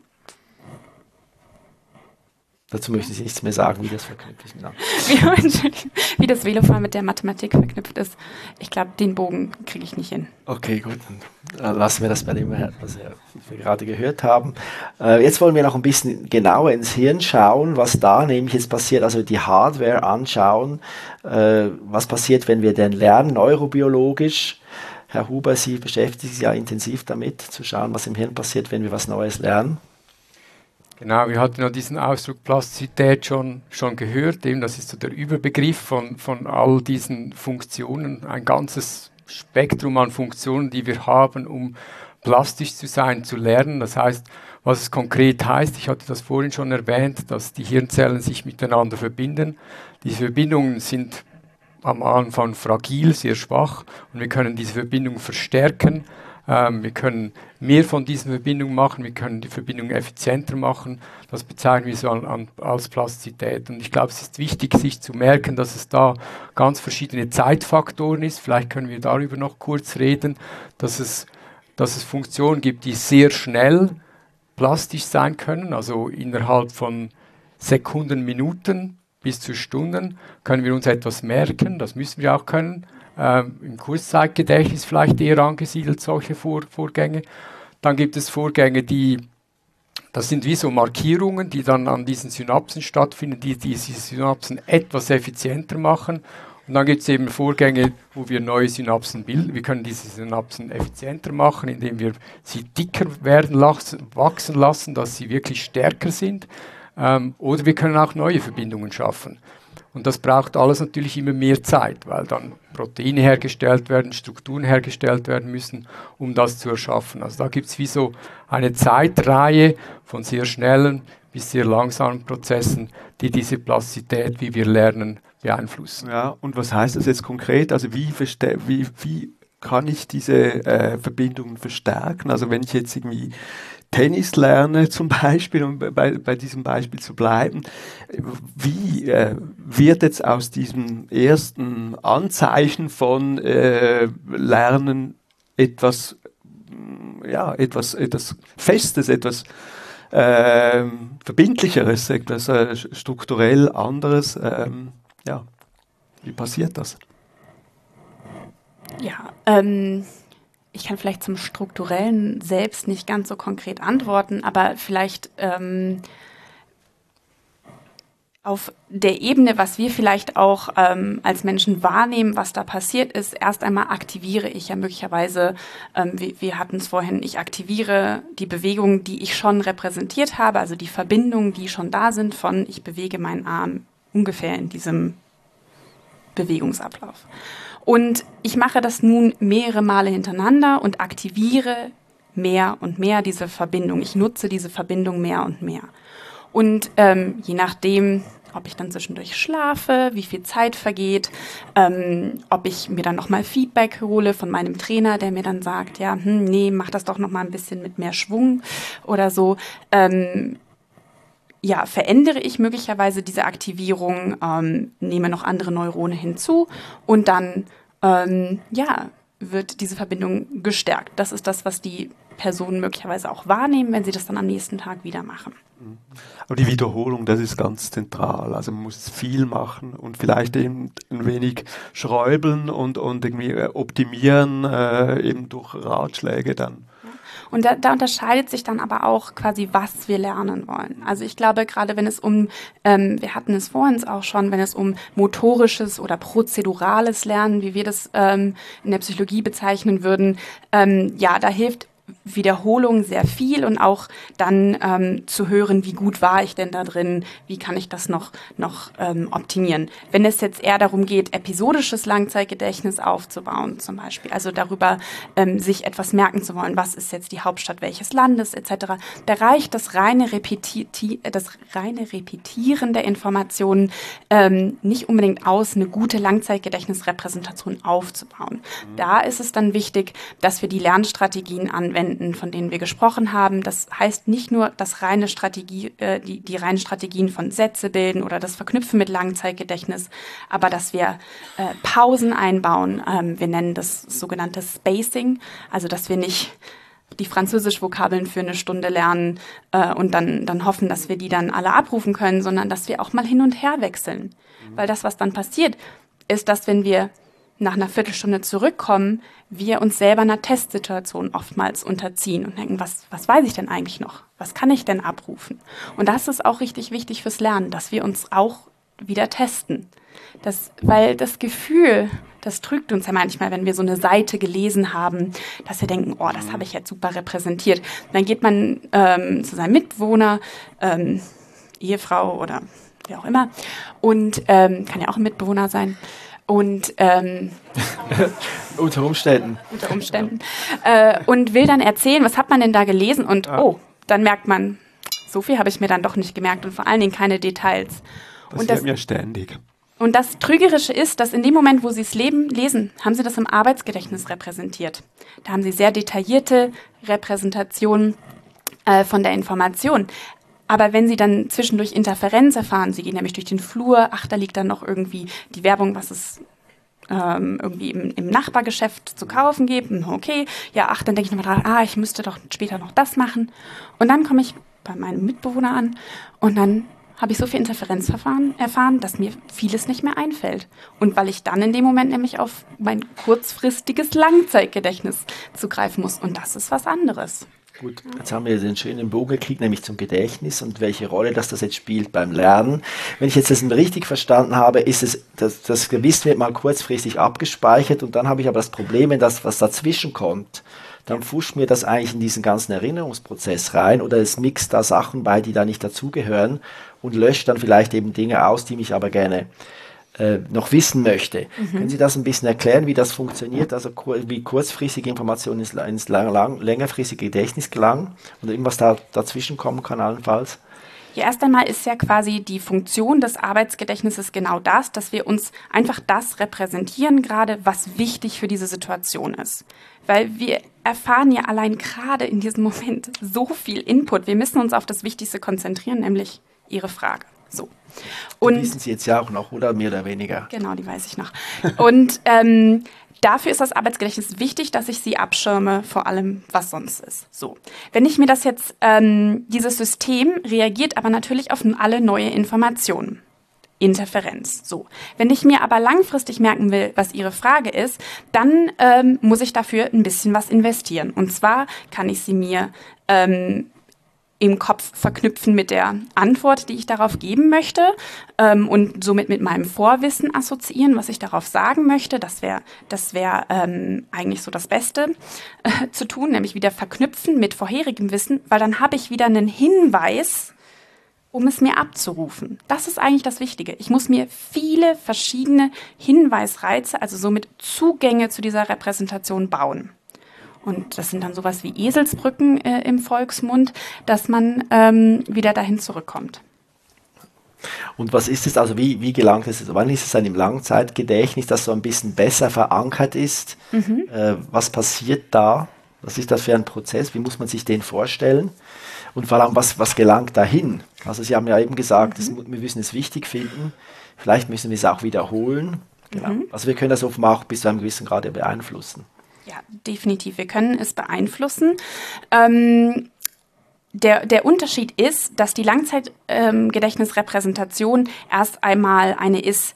Dazu möchte ich nichts mehr sagen, wie das verknüpft ist. Wie das Velofahren mit der Mathematik verknüpft ist. Ich glaube, den Bogen kriege ich nicht hin. Okay, gut. Dann lassen wir das bei dem, was wir gerade gehört haben. Jetzt wollen wir noch ein bisschen genauer ins Hirn schauen, was da nämlich jetzt passiert, also die Hardware anschauen. Was passiert, wenn wir denn lernen, neurobiologisch? Herr Huber, Sie beschäftigen sich ja intensiv damit, zu schauen, was im Hirn passiert, wenn wir was Neues lernen. Genau, wir hatten ja diesen Ausdruck Plastizität schon gehört. Eben, das ist so der Überbegriff von all diesen Funktionen, ein ganzes Spektrum an Funktionen, die wir haben, um plastisch zu sein, zu lernen. Das heißt, was es konkret heißt, ich hatte das vorhin schon erwähnt, dass die Hirnzellen sich miteinander verbinden. Diese Verbindungen sind am Anfang fragil, sehr schwach, und wir können diese Verbindung verstärken. Wir können mehr von diesen Verbindungen machen, wir können die Verbindung effizienter machen. Das bezeichnen wir so als Plastizität. Und ich glaube, es ist wichtig, sich zu merken, dass es da ganz verschiedene Zeitfaktoren ist. Vielleicht können wir darüber noch kurz reden, dass es Funktionen gibt, die sehr schnell plastisch sein können, also innerhalb von Sekunden, Minuten bis zu Stunden können wir uns etwas merken, das müssen wir auch können. Im Kurzzeitgedächtnis vielleicht eher angesiedelt, solche Vorgänge. Dann gibt es Vorgänge, das sind wie so Markierungen, die dann an diesen Synapsen stattfinden, die diese Synapsen etwas effizienter machen. Und dann gibt es eben Vorgänge, wo wir neue Synapsen bilden. Wir können diese Synapsen effizienter machen, indem wir sie dicker wachsen lassen, dass sie wirklich stärker sind. Oder wir können auch neue Verbindungen schaffen. Und das braucht alles natürlich immer mehr Zeit, weil dann Proteine hergestellt werden, Strukturen hergestellt werden müssen, um das zu erschaffen. Also da gibt es wie so eine Zeitreihe von sehr schnellen bis sehr langsamen Prozessen, die diese Plastizität, wie wir lernen, beeinflussen. Ja, und was heißt das jetzt konkret? Also wie kann ich diese Verbindungen verstärken? Also wenn ich jetzt irgendwie Tennis lerne zum Beispiel, um bei diesem Beispiel zu bleiben, wie wird jetzt aus diesem ersten Anzeichen von Lernen etwas Festes, etwas Verbindlicheres, etwas strukturell anderes? Wie passiert das? Ja, ich kann vielleicht zum Strukturellen selbst nicht ganz so konkret antworten, aber vielleicht auf der Ebene, was wir vielleicht auch als Menschen wahrnehmen, was da passiert ist, erst einmal aktiviere ich ja möglicherweise, wir hatten es vorhin, ich aktiviere die Bewegungen, die ich schon repräsentiert habe, also die Verbindungen, die schon da sind von, ich bewege meinen Arm ungefähr in diesem Bewegungsablauf. Und ich mache das nun mehrere Male hintereinander und aktiviere mehr und mehr diese Verbindung. Ich nutze diese Verbindung mehr und mehr. Und je nachdem, ob ich dann zwischendurch schlafe, wie viel Zeit vergeht, ob ich mir dann nochmal Feedback hole von meinem Trainer, der mir dann sagt, ja, nee, mach das doch nochmal ein bisschen mit mehr Schwung oder so, verändere ich möglicherweise diese Aktivierung, nehme noch andere Neurone hinzu und dann wird diese Verbindung gestärkt. Das ist das, was die Personen möglicherweise auch wahrnehmen, wenn sie das dann am nächsten Tag wieder machen. Aber die Wiederholung, das ist ganz zentral. Also man muss viel machen und vielleicht eben ein wenig schräubeln und irgendwie optimieren, eben durch Ratschläge dann. Und da unterscheidet sich dann aber auch quasi, was wir lernen wollen. Also ich glaube, gerade wenn es um, wir hatten es vorhin auch schon, wenn es um motorisches oder prozedurales Lernen, wie wir das in der Psychologie bezeichnen würden, da hilft Wiederholung sehr viel und auch dann zu hören, wie gut war ich denn da drin, wie kann ich das noch optimieren. Wenn es jetzt eher darum geht, episodisches Langzeitgedächtnis aufzubauen zum Beispiel, also darüber sich etwas merken zu wollen, was ist jetzt die Hauptstadt welches Landes etc., da reicht das reine Repetieren der Informationen nicht unbedingt aus, eine gute Langzeitgedächtnisrepräsentation aufzubauen. Da ist es dann wichtig, dass wir die Lernstrategien anwenden, anwenden, von denen wir gesprochen haben. Das heißt nicht nur das reine Strategie, die reinen Strategien von Sätze bilden oder das Verknüpfen mit Langzeitgedächtnis, aber dass wir Pausen einbauen. Wir nennen das sogenannte Spacing, also dass wir nicht die Französisch-Vokabeln für eine Stunde lernen und dann hoffen, dass wir die dann alle abrufen können, sondern dass wir auch mal hin und her wechseln. Weil das, was dann passiert, ist, dass wenn wir nach einer Viertelstunde zurückkommen, wir uns selber einer Testsituation oftmals unterziehen und denken, was weiß ich denn eigentlich noch? Was kann ich denn abrufen? Und das ist auch richtig wichtig fürs Lernen, dass wir uns auch wieder testen. Weil das Gefühl, das trügt uns ja manchmal, wenn wir so eine Seite gelesen haben, dass wir denken, oh, das habe ich jetzt super repräsentiert. Dann geht man zu seinem Mitbewohner, Ehefrau oder wer auch immer, und kann ja auch ein Mitbewohner sein. Und unter Umständen. Und will dann erzählen, was hat man denn da gelesen? Und dann merkt man, so viel habe ich mir dann doch nicht gemerkt und vor allen Dingen keine Details. Das mir ständig. Und das Trügerische ist, dass in dem Moment, wo Sie es lesen, haben Sie das im Arbeitsgedächtnis repräsentiert. Da haben Sie sehr detaillierte Repräsentationen von der Information. Aber wenn Sie dann zwischendurch Interferenz erfahren, Sie gehen nämlich durch den Flur, da liegt dann noch irgendwie die Werbung, was es irgendwie im Nachbargeschäft zu kaufen gibt. Okay, ja, dann denke ich nochmal dran, ich müsste doch später noch das machen. Und dann komme ich bei meinem Mitbewohner an und dann habe ich so viel Interferenz erfahren, dass mir vieles nicht mehr einfällt. Und weil ich dann in dem Moment nämlich auf mein kurzfristiges Langzeitgedächtnis zugreifen muss. Und das ist was anderes. Gut, jetzt haben wir den schönen Bogen gekriegt, nämlich zum Gedächtnis und welche Rolle das jetzt spielt beim Lernen. Wenn ich jetzt das richtig verstanden habe, ist es, das Gewissen wird mal kurzfristig abgespeichert und dann habe ich aber das Problem, wenn das, was dazwischen kommt, dann pfuscht mir das eigentlich in diesen ganzen Erinnerungsprozess rein oder es mixt da Sachen bei, die da nicht dazugehören und löscht dann vielleicht eben Dinge aus, die mich aber gerne noch wissen möchte. Können Sie das ein bisschen erklären, wie das funktioniert, also wie kurzfristige Informationen ins längerfristige Gedächtnis gelangen oder irgendwas dazwischen kommen kann allenfalls? Ja, erst einmal ist ja quasi die Funktion des Arbeitsgedächtnisses genau das, dass wir uns einfach das repräsentieren gerade, was wichtig für diese Situation ist. Weil wir erfahren ja allein gerade in diesem Moment so viel Input. Wir müssen uns auf das Wichtigste konzentrieren, nämlich Ihre Frage. So. Und die wissen Sie jetzt ja auch noch, oder mehr oder weniger? Genau, die weiß ich noch. Und dafür ist das Arbeitsgedächtnis wichtig, dass ich sie abschirme vor allem, was sonst ist. So. Wenn ich mir das jetzt, dieses System reagiert aber natürlich auf alle neue Informationen. Interferenz. So. Wenn ich mir aber langfristig merken will, was Ihre Frage ist, dann muss ich dafür ein bisschen was investieren. Und zwar kann ich sie mir im Kopf verknüpfen mit der Antwort, die ich darauf geben möchte und somit mit meinem Vorwissen assoziieren, was ich darauf sagen möchte. Das wär eigentlich so das Beste zu tun, nämlich wieder verknüpfen mit vorherigem Wissen, weil dann habe ich wieder einen Hinweis, um es mir abzurufen. Das ist eigentlich das Wichtige. Ich muss mir viele verschiedene Hinweisreize, also somit Zugänge zu dieser Repräsentation bauen. Und das sind dann sowas wie Eselsbrücken im Volksmund, dass man wieder dahin zurückkommt. Und was ist es, also wie gelangt es, wann ist es dann im Langzeitgedächtnis, das so ein bisschen besser verankert ist? Was passiert da? Was ist das für ein Prozess? Wie muss man sich den vorstellen? Und vor allem, was gelangt dahin? Also Sie haben ja eben gesagt, wir müssen es wichtig finden. Vielleicht müssen wir es auch wiederholen. Genau. Also wir können das offenbar auch bis zu einem gewissen Grad beeinflussen. Ja, definitiv. Wir können es beeinflussen. Der Unterschied ist, dass die Langzeitgedächtnisrepräsentation erst einmal eine ist,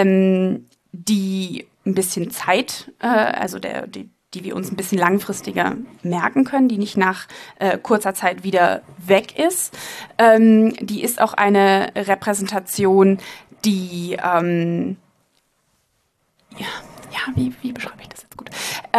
die ein bisschen Zeit, die wir uns ein bisschen langfristiger merken können, die nicht nach kurzer Zeit wieder weg ist. Die ist auch eine Repräsentation, die, wie beschreibe ich das jetzt gut?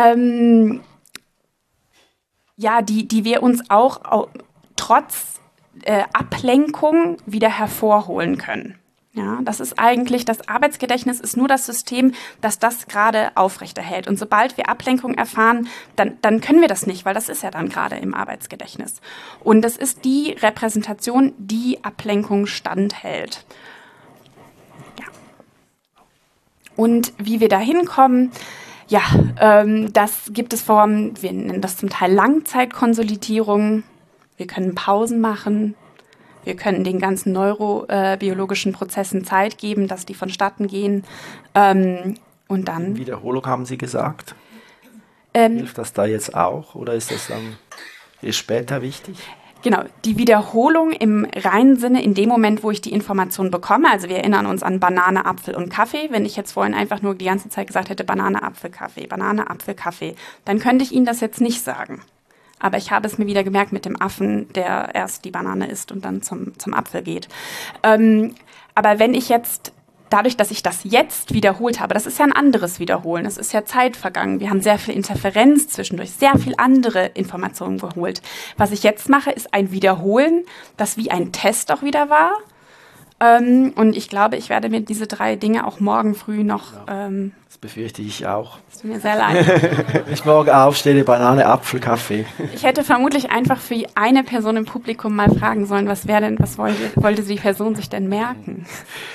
Die wir uns auch trotz Ablenkung wieder hervorholen können. Ja, das ist eigentlich, das Arbeitsgedächtnis ist nur das System, das das gerade aufrechterhält. Und sobald wir Ablenkung erfahren, dann können wir das nicht, weil das ist ja dann gerade im Arbeitsgedächtnis. Und das ist die Repräsentation, die Ablenkung standhält. Ja. Und wie wir da hinkommen, Ja, das gibt es Formen, wir nennen das zum Teil Langzeitkonsolidierung. Wir können Pausen machen. Wir können den ganzen neurobiologischen Prozessen Zeit geben, dass die vonstatten gehen. Und dann Wiederholung haben Sie gesagt. Hilft das da jetzt auch oder ist das dann später wichtig? Genau, die Wiederholung im reinen Sinne in dem Moment, wo ich die Information bekomme. Also wir erinnern uns an Banane, Apfel und Kaffee. Wenn ich jetzt vorhin einfach nur die ganze Zeit gesagt hätte, Banane, Apfel, Kaffee, Banane, Apfel, Kaffee, dann könnte ich Ihnen das jetzt nicht sagen. Aber ich habe es mir wieder gemerkt mit dem Affen, der erst die Banane isst und dann zum Apfel geht. Aber wenn ich jetzt, dadurch, dass ich das jetzt wiederholt habe, das ist ja ein anderes Wiederholen, es ist ja Zeit vergangen, wir haben sehr viel Interferenz zwischendurch, sehr viel andere Informationen geholt. Was ich jetzt mache, ist ein Wiederholen, das wie ein Test auch wieder war. Und ich glaube, ich werde mir diese 3 Dinge auch morgen früh noch... das befürchte ich auch. Es tut mir sehr leid. Wenn ich morgen aufstehe, Banane, Apfel, Kaffee. Ich hätte vermutlich einfach für eine Person im Publikum mal fragen sollen, was wollte die Person sich denn merken?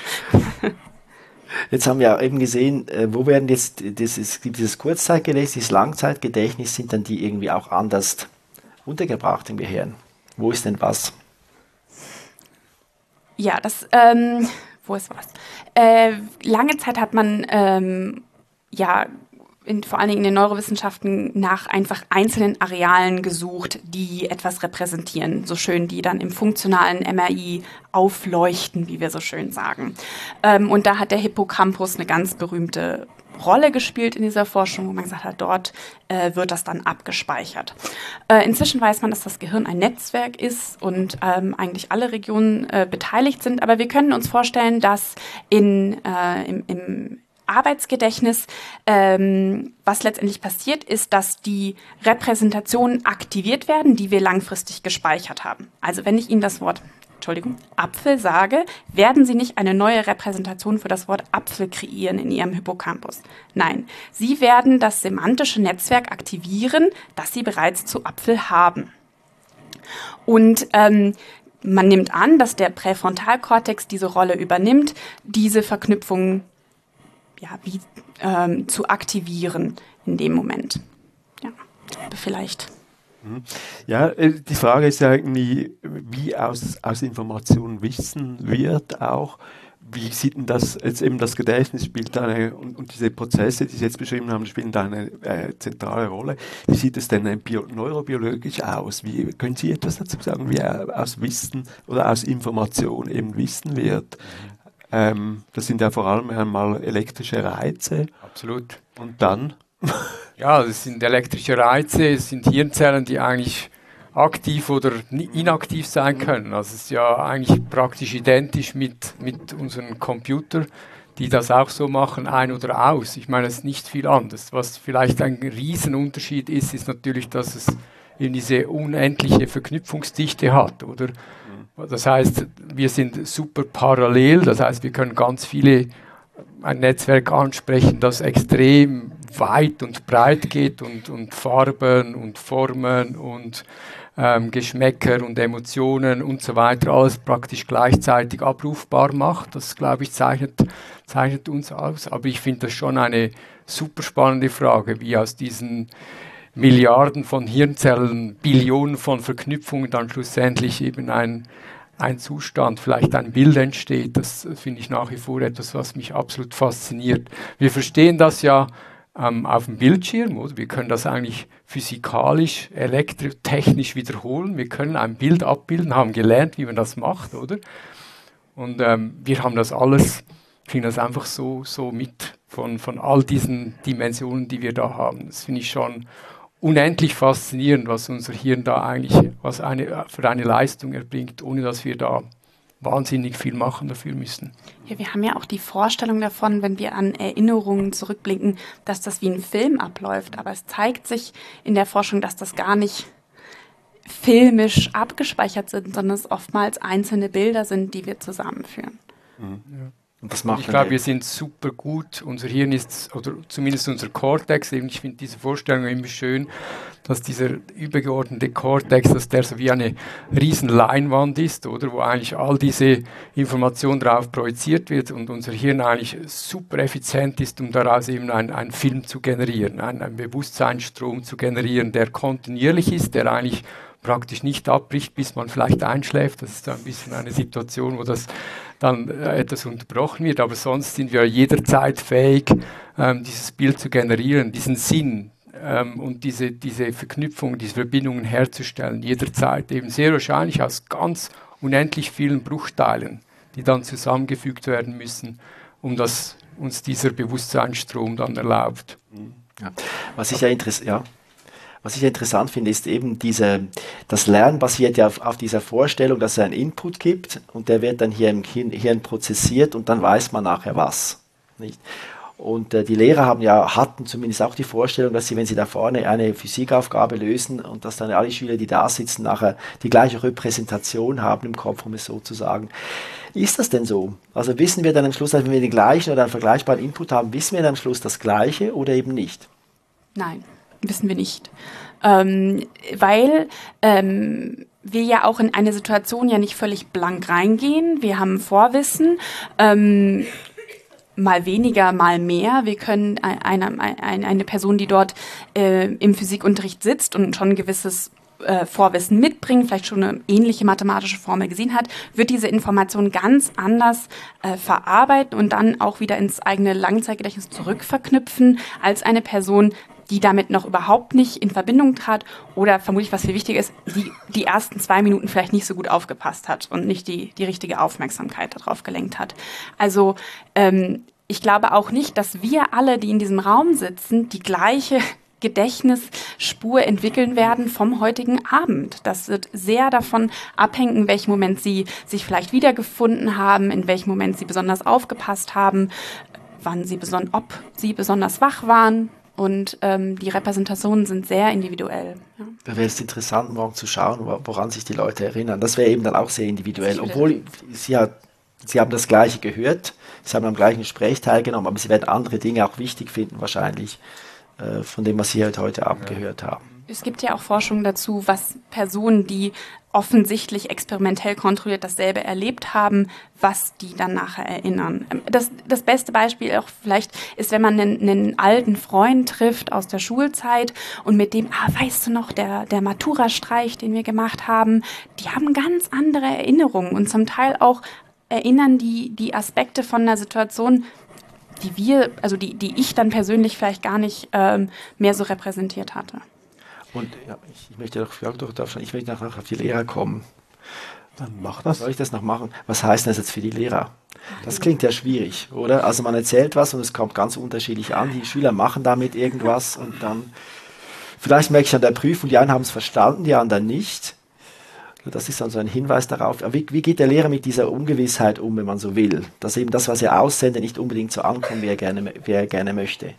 Jetzt haben wir eben gesehen, wo werden jetzt, es gibt dieses Kurzzeitgedächtnis, dieses Langzeitgedächtnis, sind dann die irgendwie auch anders untergebracht im Gehirn? Wo ist denn was? Ja, wo ist was? Lange Zeit hat man vor allen Dingen in den Neurowissenschaften nach einfach einzelnen Arealen gesucht, die etwas repräsentieren, so schön die dann im funktionalen MRI aufleuchten, wie wir so schön sagen. Und da hat der Hippocampus eine ganz berühmte Rolle gespielt in dieser Forschung, wo man gesagt hat, dort wird das dann abgespeichert. Inzwischen weiß man, dass das Gehirn ein Netzwerk ist und eigentlich alle Regionen beteiligt sind, aber wir können uns vorstellen, dass im Arbeitsgedächtnis, was letztendlich passiert, ist, dass die Repräsentationen aktiviert werden, die wir langfristig gespeichert haben. Also wenn ich Ihnen das Wort Apfel sage, werden Sie nicht eine neue Repräsentation für das Wort Apfel kreieren in Ihrem Hippocampus. Nein, Sie werden das semantische Netzwerk aktivieren, das Sie bereits zu Apfel haben. Und man nimmt an, dass der Präfrontalkortex diese Rolle übernimmt, diese Verknüpfungen zu aktivieren in dem Moment. Ja, vielleicht. Ja, die Frage ist ja irgendwie, wie aus Informationen Wissen wird auch. Wie sieht denn das jetzt eben das Gedächtnis spielt und diese Prozesse, die Sie jetzt beschrieben haben, spielen da eine zentrale Rolle. Wie sieht es denn neurobiologisch aus? Wie können Sie etwas dazu sagen, wie aus Wissen oder aus Information eben Wissen wird? Das sind ja vor allem einmal elektrische Reize. Absolut. Und dann? Ja, das sind elektrische Reize, es sind Hirnzellen, die eigentlich aktiv oder inaktiv sein können. Also es ist ja eigentlich praktisch identisch mit unseren Computern, die das auch so machen, ein oder aus. Ich meine, es ist nicht viel anders. Was vielleicht ein Riesenunterschied ist, ist natürlich, dass es eben diese unendliche Verknüpfungsdichte hat, oder? Das heißt, wir sind super parallel, das heißt, wir können ganz viele ein Netzwerk ansprechen, das extrem weit und breit geht und Farben und Formen und Geschmäcker und Emotionen und so weiter alles praktisch gleichzeitig abrufbar macht. Das, glaube ich, zeichnet uns aus. Aber ich finde das schon eine super spannende Frage, wie aus diesen Milliarden von Hirnzellen, Billionen von Verknüpfungen dann schlussendlich eben ein Zustand, vielleicht ein Bild entsteht. Das finde ich nach wie vor etwas, was mich absolut fasziniert. Wir verstehen das ja auf dem Bildschirm, oder? Wir können das eigentlich physikalisch, elektrotechnisch wiederholen. Wir können ein Bild abbilden, haben gelernt, wie man das macht, oder? Und wir haben das alles, kriegen das einfach so mit von all diesen Dimensionen, die wir da haben. Das finde ich schon unendlich faszinierend, was unser Hirn da eigentlich für eine Leistung erbringt, ohne dass wir da wahnsinnig viel machen dafür müssen. Ja, wir haben ja auch die Vorstellung davon, wenn wir an Erinnerungen zurückblicken, dass das wie ein Film abläuft. Aber es zeigt sich in der Forschung, dass das gar nicht filmisch abgespeichert sind, sondern es oftmals einzelne Bilder sind, die wir zusammenführen. Und das Und macht ich dann glaube, wir sind super gut. Unser Hirn ist, oder zumindest unser Cortex, eben, ich finde diese Vorstellung immer schön, dass dieser übergeordnete Cortex, dass der so wie eine riesen Leinwand ist, oder, wo eigentlich all diese Information drauf projiziert wird und unser Hirn eigentlich super effizient ist, um daraus eben einen Film zu generieren, einen Bewusstseinsstrom zu generieren, der kontinuierlich ist, der eigentlich praktisch nicht abbricht, bis man vielleicht einschläft. Das ist so ein bisschen eine Situation, wo das dann etwas unterbrochen wird, aber sonst sind wir jederzeit fähig, dieses Bild zu generieren, diesen Sinn und diese Verknüpfungen, diese Verbindungen herzustellen, jederzeit, eben sehr wahrscheinlich aus ganz unendlich vielen Bruchteilen, die dann zusammengefügt werden müssen, um dass uns dieser Bewusstseinsstrom dann erlaubt. Ja. Was ich ja interessant finde, ist eben das Lernen basiert ja auf dieser Vorstellung, dass es einen Input gibt und der wird dann hier im Hirn prozessiert und dann weiß man nachher was. Nicht? Und die Lehrer hatten zumindest auch die Vorstellung, dass sie, wenn sie da vorne eine Physikaufgabe lösen und dass dann alle Schüler, die da sitzen, nachher die gleiche Repräsentation haben im Kopf, um es so zu sagen. Ist das denn so? Also wissen wir dann am Schluss, wenn wir den gleichen oder einen vergleichbaren Input haben, wissen wir dann am Schluss das Gleiche oder eben nicht? Nein, wissen wir nicht. Weil wir ja auch in eine Situation ja nicht völlig blank reingehen. Wir haben Vorwissen, mal weniger, mal mehr. Wir können eine Person, die dort im Physikunterricht sitzt und schon ein gewisses Vorwissen mitbringen, vielleicht schon eine ähnliche mathematische Formel gesehen hat, wird diese Information ganz anders verarbeiten und dann auch wieder ins eigene Langzeitgedächtnis zurückverknüpfen als eine Person, die damit noch überhaupt nicht in Verbindung trat oder vermutlich, was viel wichtiger ist, die ersten 2 Minuten vielleicht nicht so gut aufgepasst hat und nicht die richtige Aufmerksamkeit darauf gelenkt hat. Also ich glaube auch nicht, dass wir alle, die in diesem Raum sitzen, die gleiche Gedächtnisspur entwickeln werden vom heutigen Abend. Das wird sehr davon abhängen, in welchem Moment Sie sich vielleicht wiedergefunden haben, in welchem Moment Sie besonders aufgepasst haben, ob Sie besonders wach waren. Und die Repräsentationen sind sehr individuell. Ja. Da wäre es interessant, morgen zu schauen, woran sich die Leute erinnern. Das wäre eben dann auch sehr individuell. Obwohl Sie haben das Gleiche gehört, Sie haben am gleichen Gespräch teilgenommen, aber Sie werden andere Dinge auch wichtig finden wahrscheinlich, von dem, was Sie heute Abend gehört haben. Es gibt ja auch Forschung dazu, was Personen, die offensichtlich experimentell kontrolliert dasselbe erlebt haben, was die dann nachher erinnern. Das beste Beispiel auch vielleicht ist, wenn man einen alten Freund trifft aus der Schulzeit und mit dem, weißt du noch, der Matura-Streich, den wir gemacht haben, die haben ganz andere Erinnerungen und zum Teil auch erinnern die Aspekte von einer Situation, die ich dann persönlich vielleicht gar nicht mehr so repräsentiert hatte. Und ja, ich möchte noch auf die Lehrer kommen. Dann mach das. Soll ich das noch machen? Was heißt das jetzt für die Lehrer? Das klingt ja schwierig, oder? Also man erzählt was und es kommt ganz unterschiedlich an. Die Schüler machen damit irgendwas und dann, vielleicht merke ich an der Prüfung, die einen haben es verstanden, die anderen nicht. Das ist dann so ein Hinweis darauf. Aber wie geht der Lehrer mit dieser Ungewissheit um, wenn man so will? Dass eben das, was er aussendet, nicht unbedingt so ankommt, wie er gerne möchte.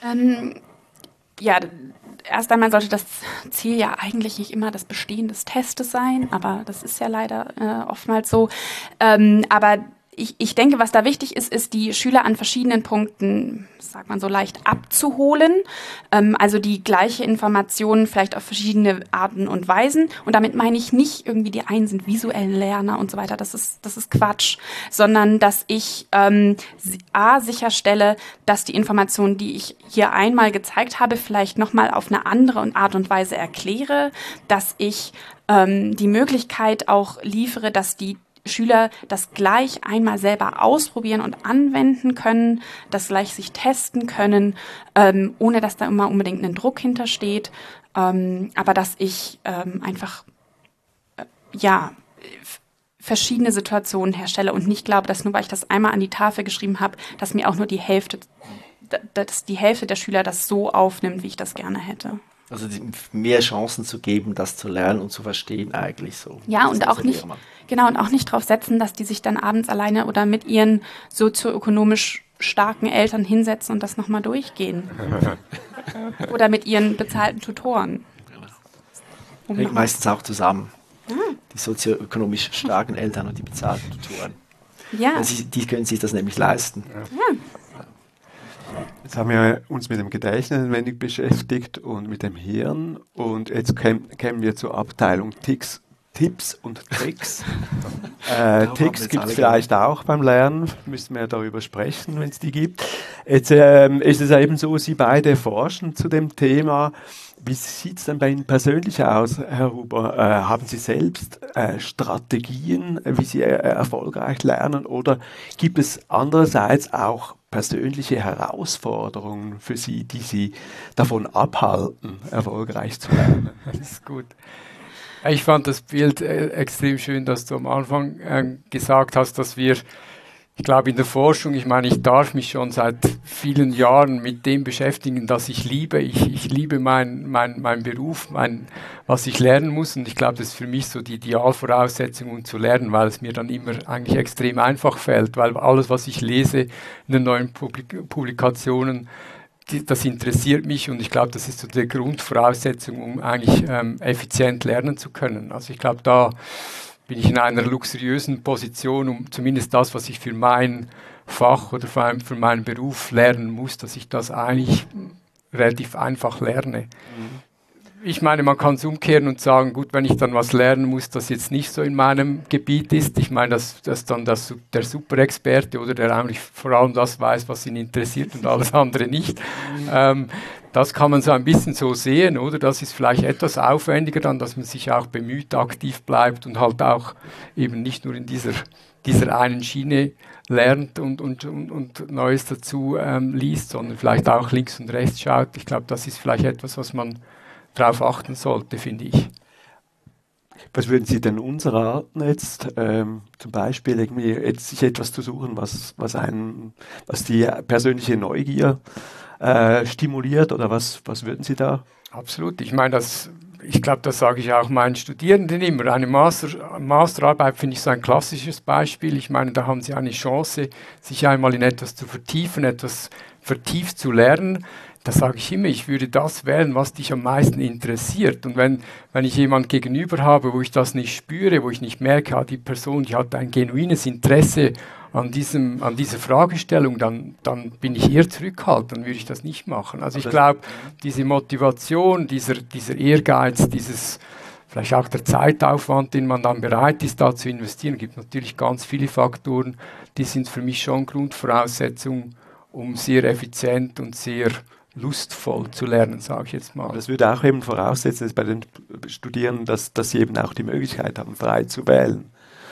Erst einmal sollte das Ziel ja eigentlich nicht immer das Bestehen des Testes sein, aber das ist ja leider oftmals so. Aber ich denke, was da wichtig ist, die Schüler an verschiedenen Punkten, sagt man so leicht, abzuholen. Also die gleiche Information vielleicht auf verschiedene Arten und Weisen. Und damit meine ich nicht irgendwie, die einen sind visuelle Lerner und so weiter. Das ist Quatsch. Sondern, dass ich sicherstelle, dass die Informationen, die ich hier einmal gezeigt habe, vielleicht nochmal auf eine andere Art und Weise erkläre. Dass ich die Möglichkeit auch liefere, dass die Schüler das gleich einmal selber ausprobieren und anwenden können, das gleich sich testen können, ohne dass da immer unbedingt ein Druck hintersteht, aber dass ich einfach verschiedene Situationen herstelle und nicht glaube, dass nur weil ich das einmal an die Tafel geschrieben habe, dass mir auch nur die Hälfte der Schüler das so aufnimmt, wie ich das gerne hätte. Also mehr Chancen zu geben, das zu lernen und zu verstehen eigentlich so. Ja, und auch nicht, und auch nicht darauf setzen, dass die sich dann abends alleine oder mit ihren sozioökonomisch starken Eltern hinsetzen und das nochmal durchgehen. Oder mit ihren bezahlten Tutoren. Meistens auch zusammen. Die sozioökonomisch starken Eltern und die bezahlten Tutoren. Ja. Die können sich das nämlich leisten. Ja. Jetzt haben wir uns mit dem Gedächtnis ein wenig beschäftigt und mit dem Hirn. Und jetzt kämen wir zur Abteilung Tipps und Tricks. Tricks gibt es vielleicht auch beim Lernen, müssen wir darüber sprechen, wenn es die gibt. Jetzt ist es eben so, Sie beide forschen zu dem Thema. Wie sieht es denn bei Ihnen persönlich aus, Herr Huber? Haben Sie selbst Strategien, wie Sie erfolgreich lernen, oder gibt es andererseits auch persönliche Herausforderungen für Sie, die Sie davon abhalten, erfolgreich zu lernen? Das ist gut. Ich fand das Bild extrem schön, dass du am Anfang gesagt hast, dass wir, ich glaube in der Forschung, ich meine, ich darf mich schon seit vielen Jahren mit dem beschäftigen, das ich liebe. Ich liebe meinen Beruf, was ich lernen muss, und ich glaube, das ist für mich so die Idealvoraussetzung, um zu lernen, weil es mir dann immer eigentlich extrem einfach fällt, weil alles, was ich lese in den neuen Publikationen, das interessiert mich, und ich glaube, das ist so die Grundvoraussetzung, um eigentlich effizient lernen zu können. Also ich glaube, da bin ich in einer luxuriösen Position, um zumindest das, was ich für mein Fach oder für meinen Beruf lernen muss, dass ich das eigentlich relativ einfach lerne. Ich meine, man kann es umkehren und sagen, gut, wenn ich dann was lernen muss, das jetzt nicht so in meinem Gebiet ist, ich meine, das dann der Superexperte, oder der eigentlich vor allem das weiß, was ihn interessiert und alles andere nicht. Das kann man so ein bisschen so sehen, oder? Das ist vielleicht etwas aufwendiger dann, dass man sich auch bemüht, aktiv bleibt und halt auch eben nicht nur in dieser einen Schiene lernt und Neues dazu liest, sondern vielleicht auch links und rechts schaut. Ich glaube, das ist vielleicht etwas, was man darauf achten sollte, finde ich. Was würden Sie denn uns raten jetzt, zum Beispiel irgendwie jetzt sich etwas zu suchen, was die persönliche Neugier stimuliert, oder was würden Sie da? Absolut. Ich meine, ich glaube, das sage ich auch meinen Studierenden immer. Eine Masterarbeit finde ich so ein klassisches Beispiel. Ich meine, da haben Sie eine Chance, sich einmal in etwas zu vertiefen, etwas vertieft zu lernen. Da sage ich immer, ich würde das wählen, was dich am meisten interessiert. Und wenn ich jemanden gegenüber habe, wo ich das nicht spüre, wo ich nicht merke, die Person, die hat ein genuines Interesse an dieser Fragestellung, dann bin ich eher zurückhaltend, dann würde ich das nicht machen. Also ich glaube, diese Motivation, dieser Ehrgeiz, vielleicht auch der Zeitaufwand, den man dann bereit ist, da zu investieren, gibt natürlich ganz viele Faktoren, die sind für mich schon Grundvoraussetzung, um sehr effizient und sehr lustvoll zu lernen, sage ich jetzt mal. Das würde auch eben voraussetzen, dass bei den Studierenden, dass sie eben auch die Möglichkeit haben, frei zu wählen,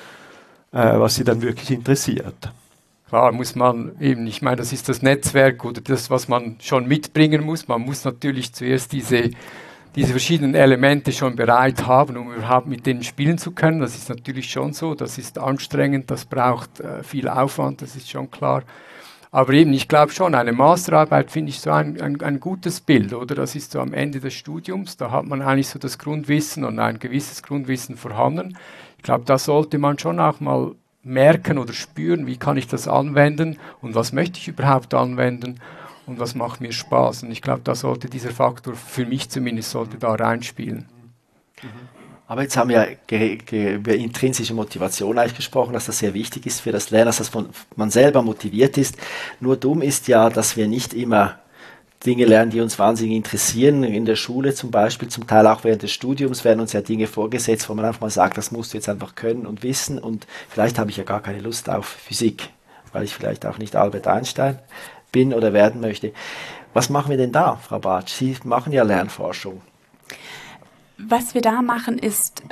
was sie dann wirklich interessiert. Klar, muss man eben, ich meine, das ist das Netzwerk oder das, was man schon mitbringen muss. Man muss natürlich zuerst diese verschiedenen Elemente schon bereit haben, um überhaupt mit denen spielen zu können. Das ist natürlich schon so, das ist anstrengend, das braucht viel Aufwand, das ist schon klar. Aber eben, ich glaube schon, eine Masterarbeit finde ich so ein gutes Bild, oder? Das ist so am Ende des Studiums, da hat man eigentlich so das Grundwissen und ein gewisses Grundwissen vorhanden. Ich glaube, da sollte man schon auch mal merken oder spüren, wie kann ich das anwenden und was möchte ich überhaupt anwenden und was macht mir Spaß. Und ich glaube, da sollte dieser Faktor, für mich zumindest, sollte da reinspielen. Aber jetzt haben wir über intrinsische Motivation eigentlich gesprochen, dass das sehr wichtig ist für das Lernen, dass man selber motiviert ist. Nur dumm ist ja, dass wir nicht immer Dinge lernen, die uns wahnsinnig interessieren. In der Schule zum Beispiel, zum Teil auch während des Studiums werden uns ja Dinge vorgesetzt, wo man einfach mal sagt, das musst du jetzt einfach können und wissen, und vielleicht habe ich ja gar keine Lust auf Physik, weil ich vielleicht auch nicht Albert Einstein bin oder werden möchte. Was machen wir denn da, Frau Bartsch? Sie machen ja Lernforschung. Was wir da machen, ist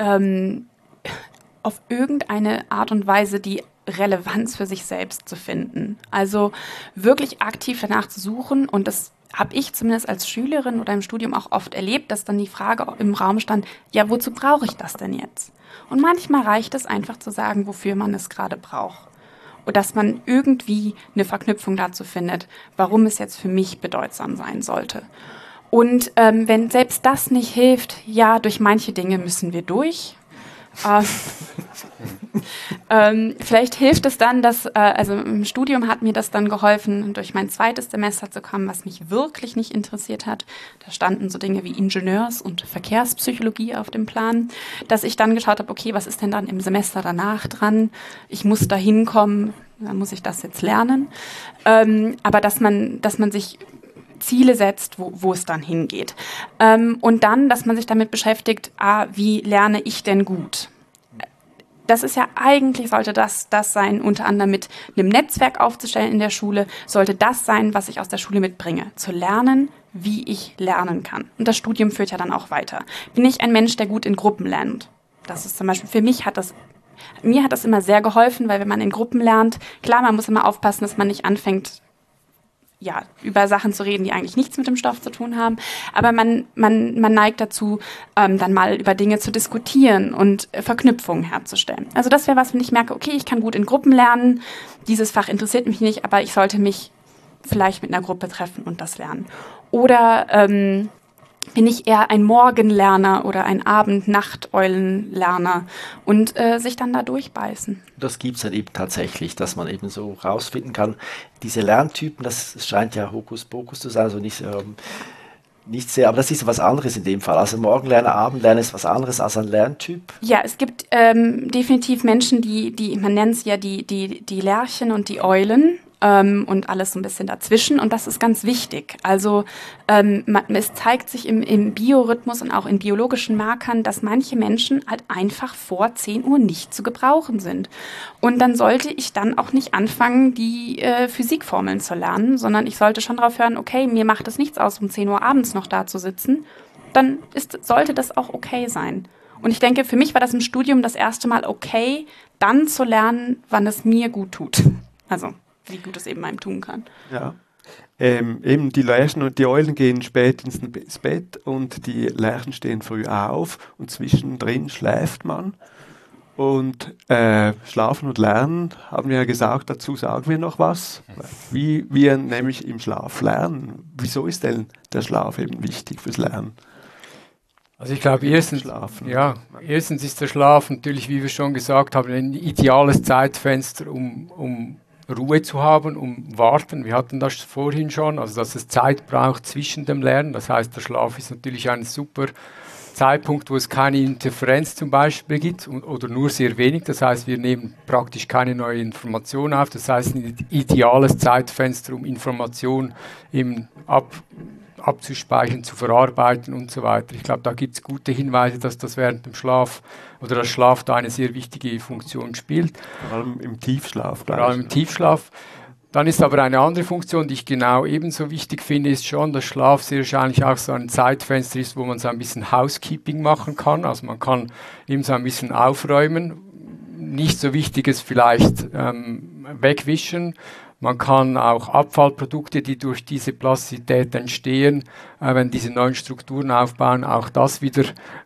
auf irgendeine Art und Weise die Relevanz für sich selbst zu finden. Also wirklich aktiv danach zu suchen, und das habe ich zumindest als Schülerin oder im Studium auch oft erlebt, dass dann die Frage im Raum stand, ja, wozu brauche ich das denn jetzt? Und manchmal reicht es einfach zu sagen, wofür man es gerade braucht. Und dass man irgendwie eine Verknüpfung dazu findet, warum es jetzt für mich bedeutsam sein sollte. Und wenn selbst das nicht hilft, ja, durch manche Dinge müssen wir durch. Vielleicht hilft es dann, dass, also im Studium hat mir das dann geholfen, durch mein zweites Semester zu kommen, was mich wirklich nicht interessiert hat. Da standen so Dinge wie Ingenieurs- und Verkehrspsychologie auf dem Plan, dass ich dann geschaut habe, okay, was ist denn dann im Semester danach dran? Ich muss da hinkommen, dann muss ich das jetzt lernen. Aber dass man sich Ziele setzt, wo es dann hingeht. Und dann, dass man sich damit beschäftigt, wie lerne ich denn gut? Das ist ja eigentlich, sollte das sein, unter anderem mit einem Netzwerk aufzustellen in der Schule, sollte das sein, was ich aus der Schule mitbringe. Zu lernen, wie ich lernen kann. Und das Studium führt ja dann auch weiter. Bin ich ein Mensch, der gut in Gruppen lernt? Das ist zum Beispiel, für mich mir hat das immer sehr geholfen, weil wenn man in Gruppen lernt, klar, man muss immer aufpassen, dass man nicht anfängt, ja, über Sachen zu reden, die eigentlich nichts mit dem Stoff zu tun haben. Aber man neigt dazu, dann mal über Dinge zu diskutieren und Verknüpfungen herzustellen. Also das wäre was, wenn ich merke, okay, ich kann gut in Gruppen lernen, dieses Fach interessiert mich nicht, aber ich sollte mich vielleicht mit einer Gruppe treffen und das lernen. Oder bin ich eher ein Morgenlerner oder ein Abend-Nacht-Eulenlerner und sich dann da durchbeißen. Das gibt es dann eben tatsächlich, dass man eben so rausfinden kann. Diese Lerntypen, das scheint ja Hokuspokus zu sein, also nicht sehr, aber das ist was anderes in dem Fall. Also Morgenlerner, Abendlerner ist was anderes als ein Lerntyp. Ja, es gibt definitiv Menschen, die man nennt es ja die Lerchen und die Eulen. Und alles so ein bisschen dazwischen. Und das ist ganz wichtig. Also es zeigt sich im Biorhythmus und auch in biologischen Markern, dass manche Menschen halt einfach vor 10 Uhr nicht zu gebrauchen sind. Und dann sollte ich dann auch nicht anfangen, die Physikformeln zu lernen, sondern ich sollte schon darauf hören, okay, mir macht es nichts aus, um 10 Uhr abends noch da zu sitzen. Dann sollte das auch okay sein. Und ich denke, für mich war das im Studium das erste Mal okay, dann zu lernen, wann es mir gut tut. Also wie gut es eben meinem tun kann. Ja. Eben die Lerchen und die Eulen gehen spät ins Bett und die Lerchen stehen früh auf und zwischendrin schläft man. Und Schlafen und Lernen, haben wir ja gesagt, dazu sagen wir noch was, wie wir nämlich im Schlaf lernen. Wieso ist denn der Schlaf eben wichtig fürs Lernen? Also ich glaube, erstens ist der Schlaf natürlich, wie wir schon gesagt haben, ein ideales Zeitfenster, um Ruhe zu haben, um warten. Wir hatten das vorhin schon, also dass es Zeit braucht zwischen dem Lernen. Das heißt, der Schlaf ist natürlich ein super Zeitpunkt, wo es keine Interferenz zum Beispiel gibt oder nur sehr wenig. Das heißt, wir nehmen praktisch keine neue Information auf. Das heißt, ein ideales Zeitfenster, um Information eben abzuspeichern, zu verarbeiten und so weiter. Ich glaube, da gibt es gute Hinweise, dass das während dem Schlaf oder das Schlaf da eine sehr wichtige Funktion spielt. Vor allem im Tiefschlaf. Vor allem im Tiefschlaf. Dann ist aber eine andere Funktion, die ich genau ebenso wichtig finde, ist schon, dass Schlaf sehr wahrscheinlich auch so ein Zeitfenster ist, wo man so ein bisschen Housekeeping machen kann. Also man kann eben so ein bisschen aufräumen, nicht so Wichtiges vielleicht wegwischen. Man kann auch Abfallprodukte, die durch diese Plastizität entstehen, wenn diese neuen Strukturen aufbauen, auch das wieder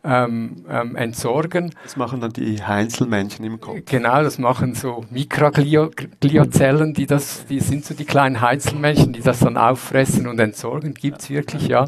entsorgen. Das machen dann die Heinzelmännchen im Kopf. Genau, das machen so Mikrogliazellen, die sind so die kleinen Heinzelmännchen, die das dann auffressen und entsorgen. Gibt es wirklich, ja.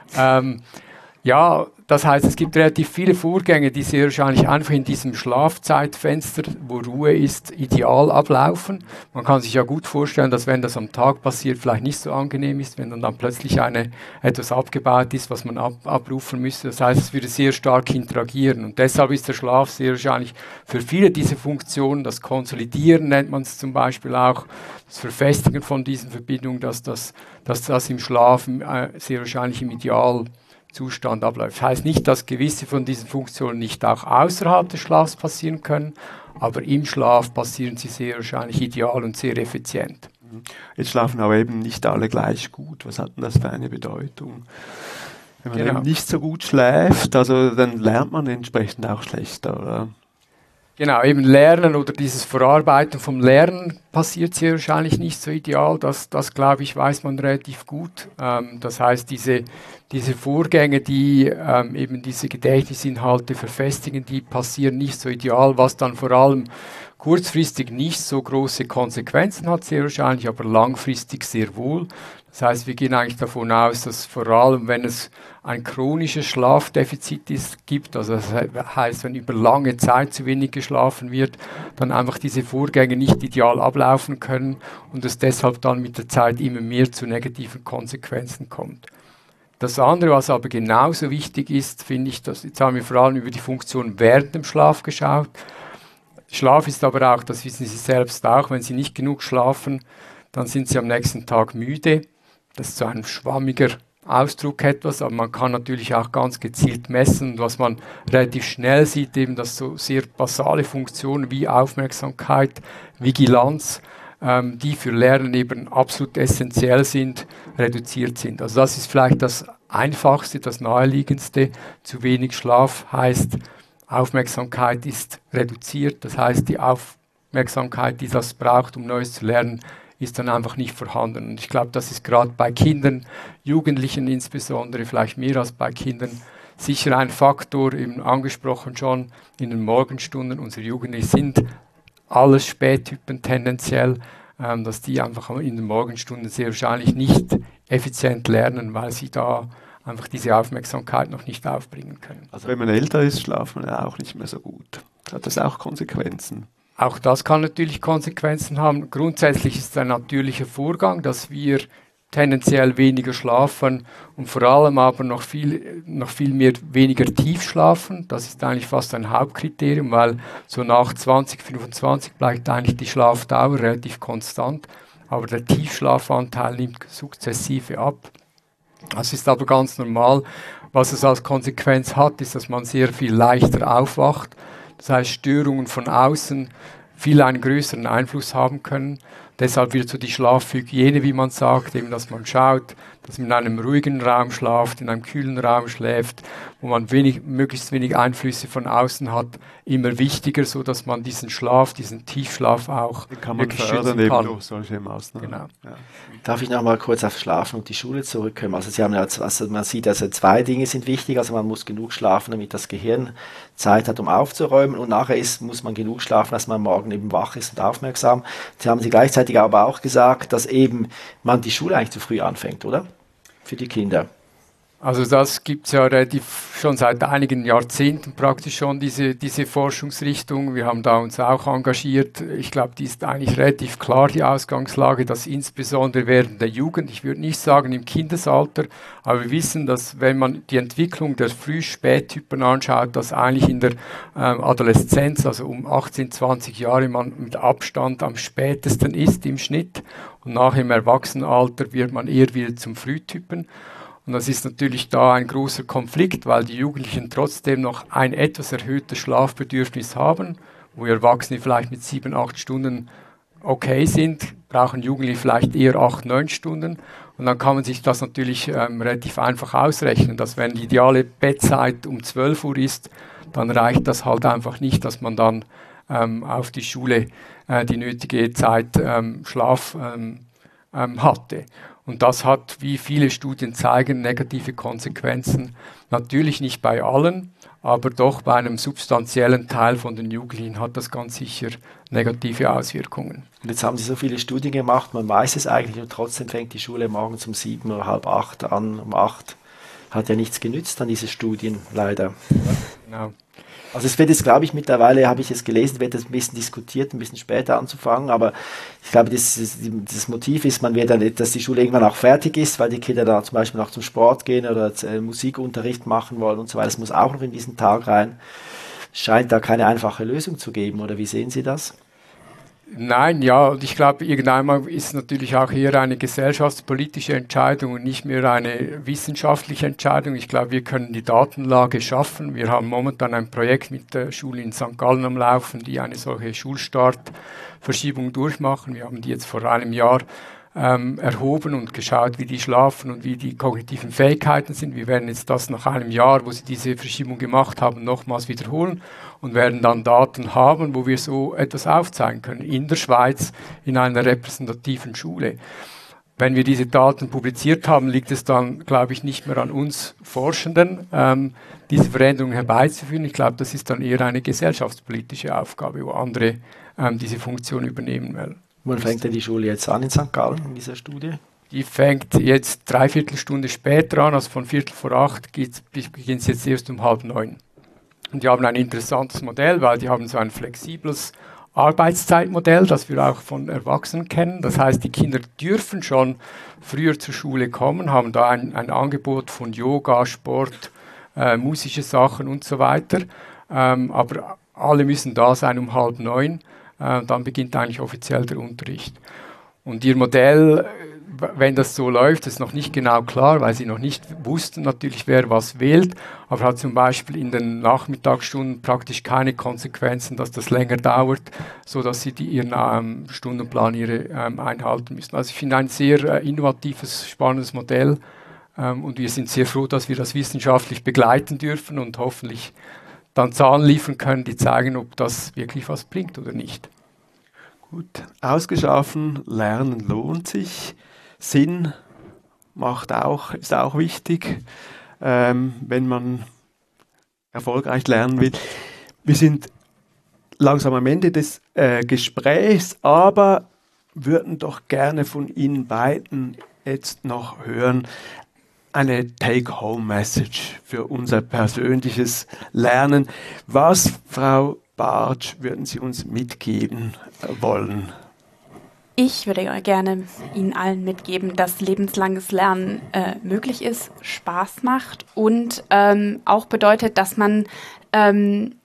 Ja, das heißt, es gibt relativ viele Vorgänge, die sehr wahrscheinlich einfach in diesem Schlafzeitfenster, wo Ruhe ist, ideal ablaufen. Man kann sich ja gut vorstellen, dass wenn das am Tag passiert, vielleicht nicht so angenehm ist, wenn dann plötzlich etwas abgebaut ist, was man abrufen müsste. Das heißt, es würde sehr stark interagieren. Und deshalb ist der Schlaf sehr wahrscheinlich für viele dieser Funktionen, das Konsolidieren nennt man es zum Beispiel auch, das Verfestigen von diesen Verbindungen, dass das im Schlaf sehr wahrscheinlich im Idealzustand abläuft. Das heißt nicht, dass gewisse von diesen Funktionen nicht auch außerhalb des Schlafs passieren können, aber im Schlaf passieren sie sehr wahrscheinlich ideal und sehr effizient. Jetzt schlafen aber eben nicht alle gleich gut. Was hat denn das für eine Bedeutung? Wenn man eben nicht so gut schläft, also dann lernt man entsprechend auch schlechter, oder? Genau, eben Lernen oder dieses Verarbeiten vom Lernen passiert sehr wahrscheinlich nicht so ideal. Das glaube ich, weiß man relativ gut. Das heißt, diese Vorgänge, die eben diese Gedächtnisinhalte verfestigen, die passieren nicht so ideal, was dann vor allem kurzfristig nicht so große Konsequenzen hat, sehr wahrscheinlich, aber langfristig sehr wohl. Das heißt, wir gehen eigentlich davon aus, dass vor allem, wenn es ein chronisches Schlafdefizit gibt, also das heißt, wenn über lange Zeit zu wenig geschlafen wird, dann einfach diese Vorgänge nicht ideal ablaufen können und es deshalb dann mit der Zeit immer mehr zu negativen Konsequenzen kommt. Das andere, was aber genauso wichtig ist, finde ich, dass jetzt haben wir vor allem über die Funktion während dem Schlaf geschaut. Schlaf ist aber auch, das wissen Sie selbst auch, wenn Sie nicht genug schlafen, dann sind Sie am nächsten Tag müde. Das ist so ein schwammiger Ausdruck etwas, aber man kann natürlich auch ganz gezielt messen. Und was man relativ schnell sieht, eben, dass so sehr basale Funktionen wie Aufmerksamkeit, Vigilanz, die für Lernen eben absolut essentiell sind, reduziert sind. Also das ist vielleicht das Einfachste, das Naheliegendste. Zu wenig Schlaf heißt, Aufmerksamkeit ist reduziert. Das heißt, die Aufmerksamkeit, die das braucht, um Neues zu lernen, ist dann einfach nicht vorhanden. Und ich glaube, das ist gerade bei Kindern, Jugendlichen insbesondere, vielleicht mehr als bei Kindern, sicher ein Faktor, eben angesprochen schon in den Morgenstunden. Unsere Jugendlichen sind alles Spättypen tendenziell, dass die einfach in den Morgenstunden sehr wahrscheinlich nicht effizient lernen, weil sie da einfach diese Aufmerksamkeit noch nicht aufbringen können. Also wenn man älter ist, schlaft man ja auch nicht mehr so gut. Hat das auch Konsequenzen? Auch das kann natürlich Konsequenzen haben. Grundsätzlich ist es ein natürlicher Vorgang, dass wir tendenziell weniger schlafen und vor allem aber noch viel mehr weniger tief schlafen. Das ist eigentlich fast ein Hauptkriterium, weil so nach 20, 25 bleibt eigentlich die Schlafdauer relativ konstant, aber der Tiefschlafanteil nimmt sukzessive ab. Das ist aber ganz normal. Was es als Konsequenz hat, ist, dass man sehr viel leichter aufwacht. Das heißt, Störungen von außen viel einen größeren Einfluss haben können. Deshalb wird so die Schlafhygiene, wie man sagt, eben, dass man schaut, dass man in einem ruhigen Raum schlaft, in einem kühlen Raum schläft, wo man möglichst wenig Einflüsse von außen hat, immer wichtiger, so dass man diesen Schlaf, diesen Tiefschlaf auch wirklich schützen kann. Durch solche Maßnahmen. Genau. Ja. Darf ich noch mal kurz auf Schlafen und die Schule zurückkommen? Also Sie haben ja, also man sieht, also zwei Dinge sind wichtig. Also man muss genug schlafen, damit das Gehirn Zeit hat, um aufzuräumen, und nachher muss man genug schlafen, dass man morgen eben wach ist und aufmerksam. Sie haben gleichzeitig aber auch gesagt, dass eben man die Schule eigentlich zu früh anfängt, oder? Für die Kinder. Also das gibt es ja relativ schon seit einigen Jahrzehnten praktisch schon, diese Forschungsrichtung. Wir haben da uns auch engagiert. Ich glaube, die ist eigentlich relativ klar, die Ausgangslage, dass insbesondere während der Jugend, ich würde nicht sagen im Kindesalter, aber wir wissen, dass wenn man die Entwicklung der Früh-Spättypen anschaut, dass eigentlich in der Adoleszenz, also um 18, 20 Jahre, man mit Abstand am spätesten ist im Schnitt, und nachher im Erwachsenenalter wird man eher wieder zum Frühtypen. Und das ist natürlich da ein großer Konflikt, weil die Jugendlichen trotzdem noch ein etwas erhöhtes Schlafbedürfnis haben, wo Erwachsene vielleicht mit 7, 8 Stunden okay sind, brauchen Jugendliche vielleicht eher 8, 9 Stunden. Und dann kann man sich das natürlich relativ einfach ausrechnen, dass wenn die ideale Bettzeit um 12 Uhr ist, dann reicht das halt einfach nicht, dass man dann auf die Schule die nötige Zeit Schlaf hatte. Und das hat, wie viele Studien zeigen, negative Konsequenzen. Natürlich nicht bei allen, aber doch bei einem substanziellen Teil von den Jugendlichen hat das ganz sicher negative Auswirkungen. Und jetzt haben Sie so viele Studien gemacht, man weiß es eigentlich, und trotzdem fängt die Schule morgens um 7 oder halb 8 an, um 8. Hat ja nichts genützt an diese Studien, leider. Genau. Also es wird jetzt, glaube ich, mittlerweile, habe ich es gelesen, wird es ein bisschen diskutiert, ein bisschen später anzufangen, aber ich glaube, das Motiv ist, man wird dann, dass die Schule irgendwann auch fertig ist, weil die Kinder da zum Beispiel noch zum Sport gehen oder Musikunterricht machen wollen und so weiter. Das muss auch noch in diesen Tag rein. Es scheint da keine einfache Lösung zu geben, oder wie sehen Sie das? Nein, ja, und ich glaube, irgendwann ist natürlich auch eher eine gesellschaftspolitische Entscheidung und nicht mehr eine wissenschaftliche Entscheidung. Ich glaube, wir können die Datenlage schaffen. Wir haben momentan ein Projekt mit der Schule in St. Gallen am Laufen, die eine solche Schulstartverschiebung durchmachen. Wir haben die jetzt vor einem Jahr erhoben und geschaut, wie die schlafen und wie die kognitiven Fähigkeiten sind. Wir werden jetzt das nach einem Jahr, wo sie diese Verschiebung gemacht haben, nochmals wiederholen und werden dann Daten haben, wo wir so etwas aufzeigen können. In der Schweiz, in einer repräsentativen Schule. Wenn wir diese Daten publiziert haben, liegt es dann, glaube ich, nicht mehr an uns Forschenden, diese Veränderungen herbeizuführen. Ich glaube, das ist dann eher eine gesellschaftspolitische Aufgabe, wo andere diese Funktion übernehmen werden. Wann fängt denn die Schule jetzt an in St. Gallen, in dieser Studie? die fängt jetzt 3/4 Stunde später an, also von 7:45 beginnt es jetzt erst um 8:30. Und die haben ein interessantes Modell, weil die haben so ein flexibles Arbeitszeitmodell, das wir auch von Erwachsenen kennen. Das heißt, die Kinder dürfen schon früher zur Schule kommen, haben da ein Angebot von Yoga, Sport, musische Sachen und so weiter. Aber alle müssen da sein um 8:30. Dann beginnt eigentlich offiziell der Unterricht. Und ihr Modell, wenn das so läuft, ist noch nicht genau klar, weil sie noch nicht wussten natürlich, wer was wählt, aber hat zum Beispiel in den Nachmittagsstunden praktisch keine Konsequenzen, dass das länger dauert, sodass sie ihren Stundenplan einhalten müssen. Also ich finde ein sehr innovatives, spannendes Modell und wir sind sehr froh, dass wir das wissenschaftlich begleiten dürfen und hoffentlich dann Zahlen liefern können, die zeigen, ob das wirklich was bringt oder nicht. Gut, ausgeschlafen, Lernen lohnt sich. Sinn ist auch wichtig, wenn man erfolgreich lernen will. Wir sind langsam am Ende des Gesprächs, aber würden doch gerne von Ihnen beiden jetzt noch hören, eine Take-Home-Message für unser persönliches Lernen. Was, Frau Bartsch, würden Sie uns mitgeben wollen? Ich würde gerne Ihnen allen mitgeben, dass lebenslanges Lernen möglich ist, Spaß macht und auch bedeutet, dass man dem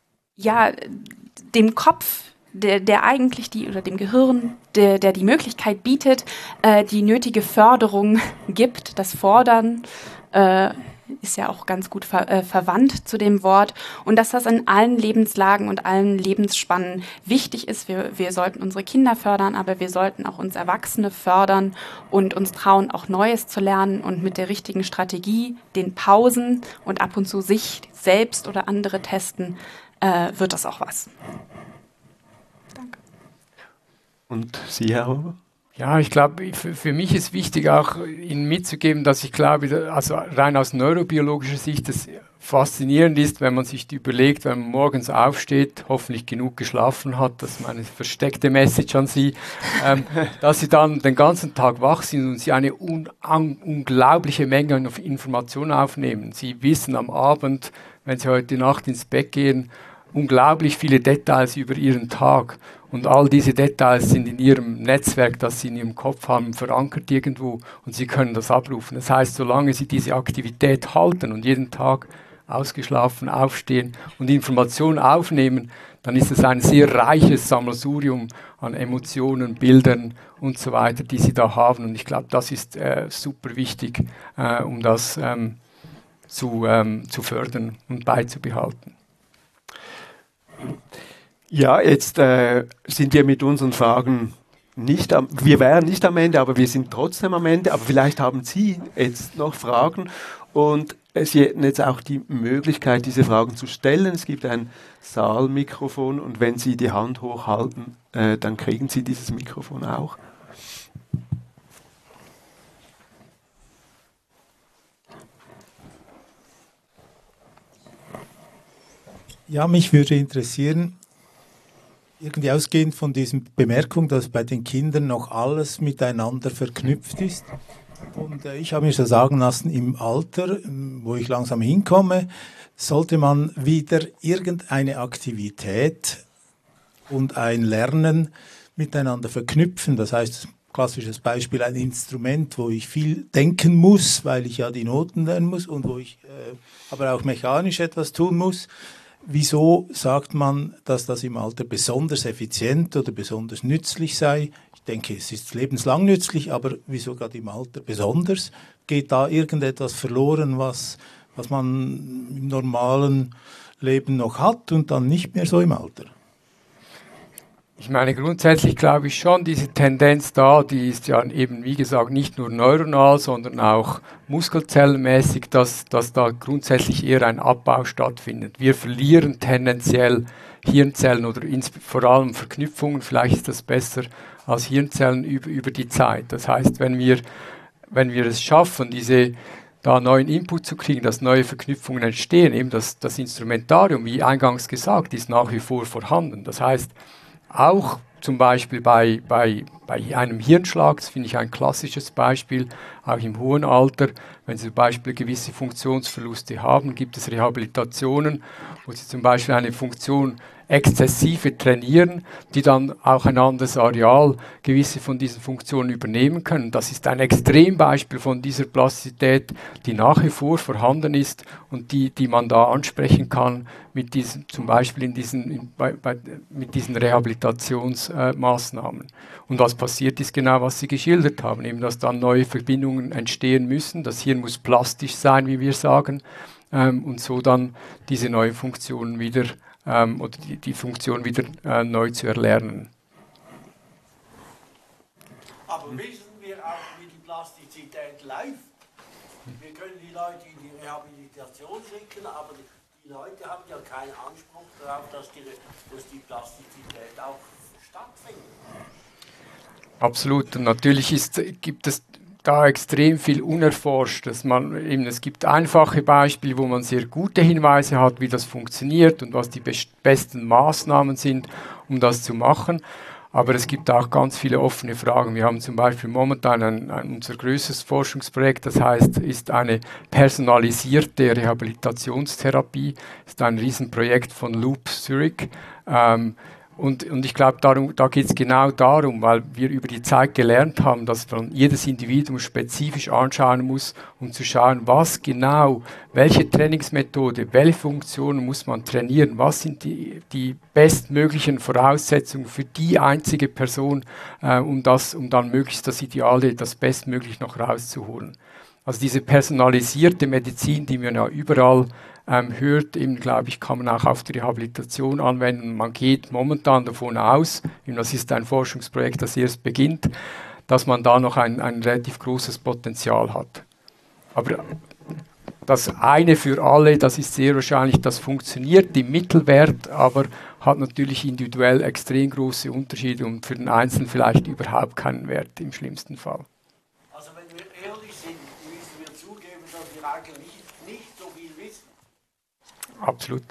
Kopf, der eigentlich dem Gehirn, der die Möglichkeit bietet, die nötige Förderung gibt. Das Fordern ist ja auch ganz gut verwandt zu dem Wort und dass das in allen Lebenslagen und allen Lebensspannen wichtig ist. Wir sollten unsere Kinder fördern, aber wir sollten auch uns Erwachsene fördern und uns trauen, auch Neues zu lernen und mit der richtigen Strategie, den Pausen und ab und zu sich selbst oder andere testen, wird das auch was. Danke. Und Sie, Herr Huber? Ja, ich glaube, für mich ist wichtig auch Ihnen mitzugeben, dass ich glaube, also rein aus neurobiologischer Sicht, das faszinierend ist, wenn man sich überlegt, wenn man morgens aufsteht, hoffentlich genug geschlafen hat, das ist meine versteckte Message an Sie, dass Sie dann den ganzen Tag wach sind und Sie eine unglaubliche Menge an Informationen aufnehmen. Sie wissen am Abend, wenn Sie heute Nacht ins Bett gehen, unglaublich viele Details über Ihren Tag. Und all diese Details sind in Ihrem Netzwerk, das Sie in Ihrem Kopf haben, verankert irgendwo und Sie können das abrufen. Das heißt, solange Sie diese Aktivität halten und jeden Tag ausgeschlafen aufstehen und Informationen aufnehmen, dann ist es ein sehr reiches Sammelsurium an Emotionen, Bildern und so weiter, die Sie da haben. Und ich glaube, das ist super wichtig, um das zu fördern und beizubehalten. Ja, jetzt sind wir mit unseren Fragen wir wären nicht am Ende, aber wir sind trotzdem am Ende. Aber vielleicht haben Sie jetzt noch Fragen und Sie hätten jetzt auch die Möglichkeit, diese Fragen zu stellen. Es gibt ein Saalmikrofon und wenn Sie die Hand hochhalten, dann kriegen Sie dieses Mikrofon auch. Ja, mich würde interessieren, irgendwie ausgehend von dieser Bemerkung, dass bei den Kindern noch alles miteinander verknüpft ist. Und ich habe mir so sagen lassen, im Alter, wo ich langsam hinkomme, sollte man wieder irgendeine Aktivität und ein Lernen miteinander verknüpfen. Das heißt, klassisches Beispiel, ein Instrument, wo ich viel denken muss, weil ich ja die Noten lernen muss und wo ich aber auch mechanisch etwas tun muss. Wieso sagt man, dass das im Alter besonders effizient oder besonders nützlich sei? Ich denke, es ist lebenslang nützlich, aber wieso gerade im Alter besonders? Geht da irgendetwas verloren, was man im normalen Leben noch hat und dann nicht mehr so im Alter? Ich meine, grundsätzlich glaube ich schon, diese Tendenz da, die ist ja eben, wie gesagt, nicht nur neuronal, sondern auch muskelzellenmäßig, dass da grundsätzlich eher ein Abbau stattfindet. Wir verlieren tendenziell Hirnzellen oder vor allem Verknüpfungen, vielleicht ist das besser als Hirnzellen über die Zeit. Das heißt, wenn wir es schaffen, da neuen Input zu kriegen, dass neue Verknüpfungen entstehen, eben das Instrumentarium, wie eingangs gesagt, ist nach wie vor vorhanden. Das heißt, auch zum Beispiel bei einem Hirnschlag, das finde ich ein klassisches Beispiel, auch im hohen Alter, wenn Sie zum Beispiel gewisse Funktionsverluste haben, gibt es Rehabilitationen, wo Sie zum Beispiel eine Funktion exzessive trainieren, die dann auch ein anderes Areal gewisse von diesen Funktionen übernehmen können. Das ist ein Extrembeispiel von dieser Plastizität, die nach wie vor vorhanden ist und die man da ansprechen kann mit diesen, zum Beispiel mit diesen Rehabilitationsmaßnahmen. Und was passiert ist genau, was Sie geschildert haben, eben dass dann neue Verbindungen entstehen müssen. Das Hirn muss plastisch sein, wie wir sagen, und so dann diese neue Funktion wieder oder die Funktion wieder neu zu erlernen. Aber wissen wir auch, wie die Plastizität läuft? Wir können die Leute in die Rehabilitation schicken, aber die Leute haben ja keinen Anspruch darauf, dass die Plastizität auch stattfindet. Absolut. Und natürlich gibt es da extrem viel unerforscht. Es gibt einfache Beispiele, wo man sehr gute Hinweise hat, wie das funktioniert und was die besten Maßnahmen sind, um das zu machen. Aber es gibt auch ganz viele offene Fragen. Wir haben zum Beispiel momentan unser größtes Forschungsprojekt, das ist eine personalisierte Rehabilitationstherapie. Das ist ein Riesenprojekt von Loop Zurich. Und ich glaube, da geht es genau darum, weil wir über die Zeit gelernt haben, dass man jedes Individuum spezifisch anschauen muss, um zu schauen, was genau, welche Trainingsmethode, welche Funktionen muss man trainieren, was sind die bestmöglichen Voraussetzungen für die einzige Person, um dann möglichst das Ideale, das bestmöglich noch rauszuholen. Also diese personalisierte Medizin, die man ja überall hört, eben, glaube ich, kann man auch auf die Rehabilitation anwenden. Man geht momentan davon aus, das ist ein Forschungsprojekt, das erst beginnt, dass man da noch ein relativ großes Potenzial hat. Aber das eine für alle, das ist sehr wahrscheinlich, das funktioniert im Mittelwert, aber hat natürlich individuell extrem große Unterschiede und für den Einzelnen vielleicht überhaupt keinen Wert im schlimmsten Fall. Also wenn wir ehrlich sind, müssen wir zugeben, dass wir eigentlich nicht so viel wissen. Absolut.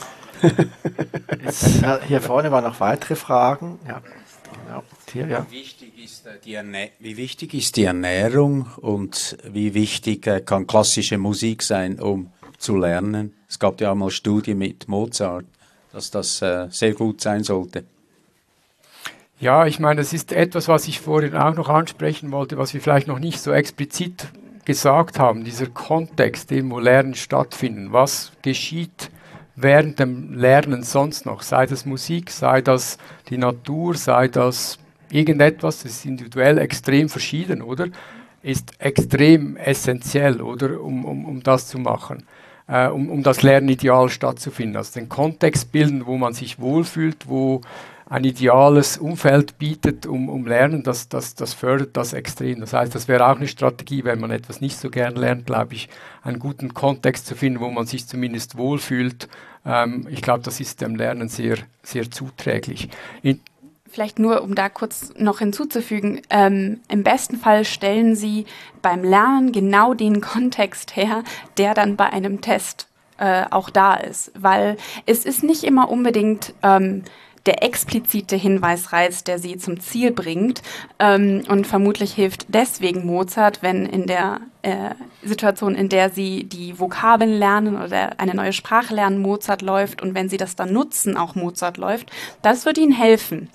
Jetzt, hier vorne waren noch weitere Fragen. Ja. Ja, hier, ja. Wie wichtig ist die Ernährung und wie wichtig kann klassische Musik sein, um zu lernen? Es gab ja auch mal Studien mit Mozart, dass das sehr gut sein sollte. Ja, ich meine, das ist etwas, was ich vorhin auch noch ansprechen wollte, was wir vielleicht noch nicht so explizit gesagt haben, dieser Kontext, in dem wo Lernen stattfindet. Was geschieht während dem Lernen sonst noch? Sei das Musik, sei das die Natur, sei das irgendetwas, das ist individuell extrem verschieden, oder? Ist extrem essentiell, oder? Um das zu machen, um das Lernen ideal stattzufinden. Also den Kontext bilden, wo man sich wohlfühlt, wo ein ideales Umfeld bietet, um Lernen, das fördert das extrem. Das heißt, das wäre auch eine Strategie, wenn man etwas nicht so gern lernt, glaube ich, einen guten Kontext zu finden, wo man sich zumindest wohlfühlt. Ich glaube, das ist dem Lernen sehr, sehr zuträglich. Vielleicht nur, um da kurz noch hinzuzufügen, im besten Fall stellen Sie beim Lernen genau den Kontext her, der dann bei einem Test auch da ist. Weil es ist nicht immer unbedingt der explizite Hinweisreiz, der sie zum Ziel bringt. Und vermutlich hilft deswegen Mozart, wenn in der Situation, in der sie die Vokabeln lernen oder eine neue Sprache lernen, Mozart läuft und wenn sie das dann nutzen, auch Mozart läuft, das wird ihnen helfen.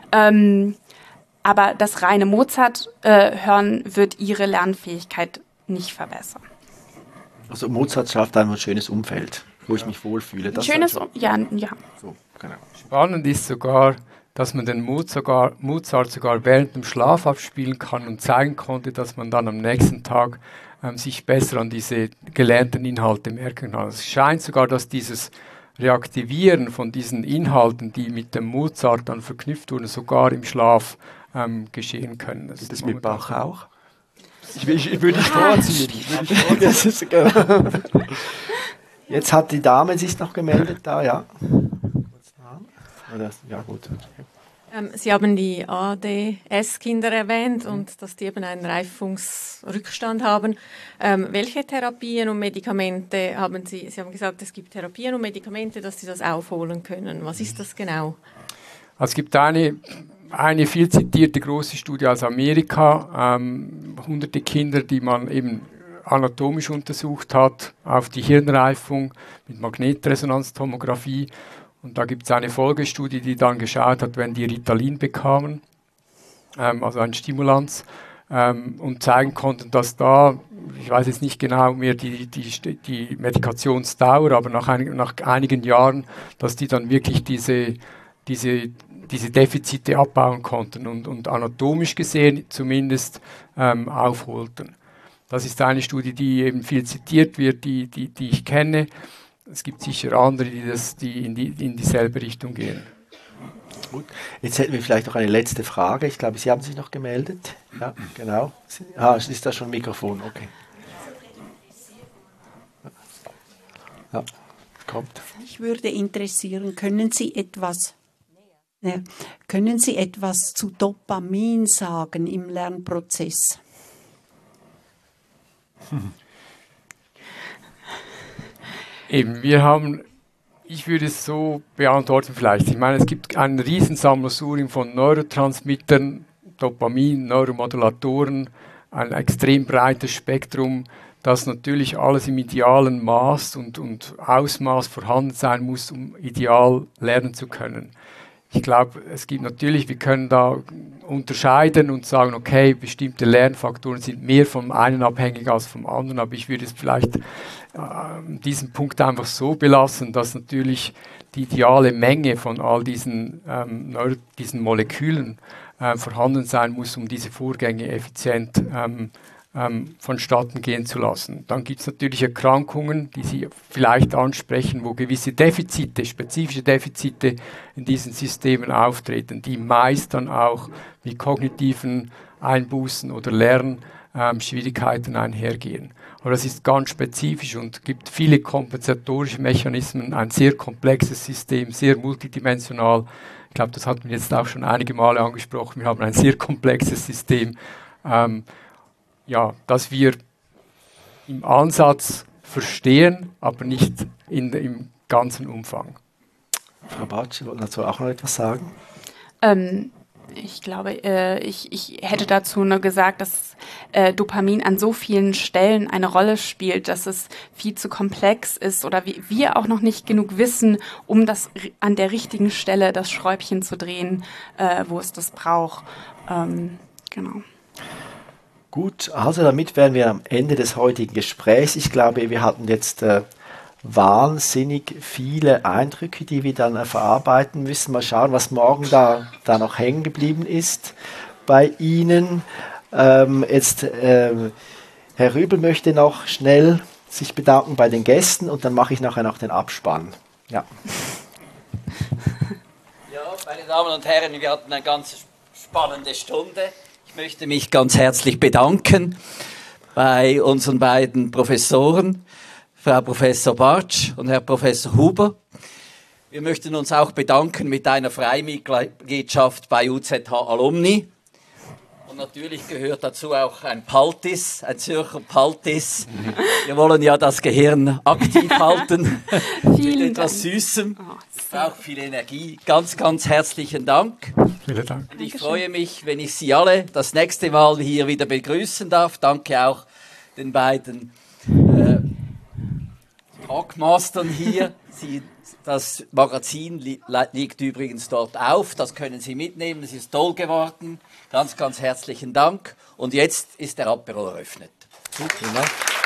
Aber das reine Mozart hören wird ihre Lernfähigkeit nicht verbessern. Also Mozart schafft einfach ein schönes Umfeld, wo ich mich wohlfühle. Das schönes, ja. So, genau. Spannend ist sogar, dass man den Mozart sogar während dem Schlaf abspielen kann und zeigen konnte, dass man dann am nächsten Tag sich besser an diese gelernten Inhalte merken kann. Es scheint sogar, dass dieses Reaktivieren von diesen Inhalten, die mit dem Mozart dann verknüpft wurden, sogar im Schlaf geschehen können. Das ist mit Bach auch? Ich würde dich vorziehen. Jetzt hat die Dame sich noch gemeldet da, ja. Ja, gut. Sie haben die ADS-Kinder erwähnt und dass die eben einen Reifungsrückstand haben. Welche Therapien und Medikamente haben Sie? Sie haben gesagt, es gibt Therapien und Medikamente, dass Sie das aufholen können. Was ist das genau? Es gibt eine eine viel zitierte große Studie aus Amerika, hunderte Kinder, die man eben anatomisch untersucht hat, auf die Hirnreifung mit Magnetresonanztomographie. Und da gibt es eine Folgestudie, die dann geschaut hat, wenn die Ritalin bekamen, also ein Stimulanz, und zeigen konnten, dass da, ich weiß jetzt nicht genau mehr die Medikationsdauer, aber nach einigen Jahren, dass die dann wirklich diese Defizite abbauen konnten und anatomisch gesehen zumindest aufholten. Das ist eine Studie, die eben viel zitiert wird, die ich kenne. Es gibt sicher andere, die in dieselbe Richtung gehen. Gut. Jetzt hätten wir vielleicht noch eine letzte Frage. Ich glaube, Sie haben sich noch gemeldet. Ja, genau. Ist da schon ein Mikrofon? Okay. Ja, kommt. Mich würde interessieren, können Sie etwas zu Dopamin sagen im Lernprozess? Eben, ich würde es so beantworten vielleicht. Ich meine, es gibt ein Riesensammelsurium von Neurotransmittern, Dopamin, Neuromodulatoren, ein extrem breites Spektrum, das natürlich alles im idealen Maß und Ausmaß vorhanden sein muss, um ideal lernen zu können. Ich glaube, es gibt natürlich, wir können da unterscheiden und sagen, okay, bestimmte Lernfaktoren sind mehr vom einen abhängig als vom anderen, aber ich würde es vielleicht diesen Punkt einfach so belassen, dass natürlich die ideale Menge von all diesen Molekülen vorhanden sein muss, um diese Vorgänge effizient vonstatten gehen zu lassen. Dann gibt es natürlich Erkrankungen, die Sie vielleicht ansprechen, wo gewisse Defizite, spezifische Defizite in diesen Systemen auftreten, die meist dann auch mit kognitiven Einbußen oder Lernschwierigkeiten einhergehen. Aber das ist ganz spezifisch und gibt viele kompensatorische Mechanismen, ein sehr komplexes System, sehr multidimensional. Ich glaube, das hatten wir jetzt auch schon einige Male angesprochen. Wir haben ein sehr komplexes System, das wir im Ansatz verstehen, aber nicht im ganzen Umfang. Frau Bartsch, Sie wollten dazu auch noch etwas sagen? Ich glaube, ich hätte dazu nur gesagt, dass Dopamin an so vielen Stellen eine Rolle spielt, dass es viel zu komplex ist oder wir auch noch nicht genug wissen, um das an der richtigen Stelle das Schräubchen zu drehen, wo es das braucht. Genau. Gut, also damit wären wir am Ende des heutigen Gesprächs. Ich glaube, wir hatten jetzt wahnsinnig viele Eindrücke, die wir dann verarbeiten müssen. Mal schauen, was morgen da noch hängen geblieben ist bei Ihnen. Herr Rübel möchte noch schnell sich bedanken bei den Gästen und dann mache ich nachher noch den Abspann. Ja. Ja, meine Damen und Herren, wir hatten eine ganz spannende Stunde. Ich möchte mich ganz herzlich bedanken bei unseren beiden Professoren, Frau Professor Bartsch und Herr Professor Huber. Wir möchten uns auch bedanken mit einer Freimitgliedschaft bei UZH Alumni. Und natürlich gehört dazu auch ein Paltis, ein Zürcher Paltis. Wir wollen ja das Gehirn aktiv halten mit etwas Süßem. Ich brauche viel Energie. Ganz, ganz herzlichen Dank. Vielen Dank. Und ich freue mich, wenn ich Sie alle das nächste Mal hier wieder begrüßen darf. Danke auch den beiden Talkmastern hier. Das Magazin liegt übrigens dort auf. Das können Sie mitnehmen. Es ist toll geworden. Ganz, ganz herzlichen Dank. Und jetzt ist der Apero eröffnet. Vielen Dank.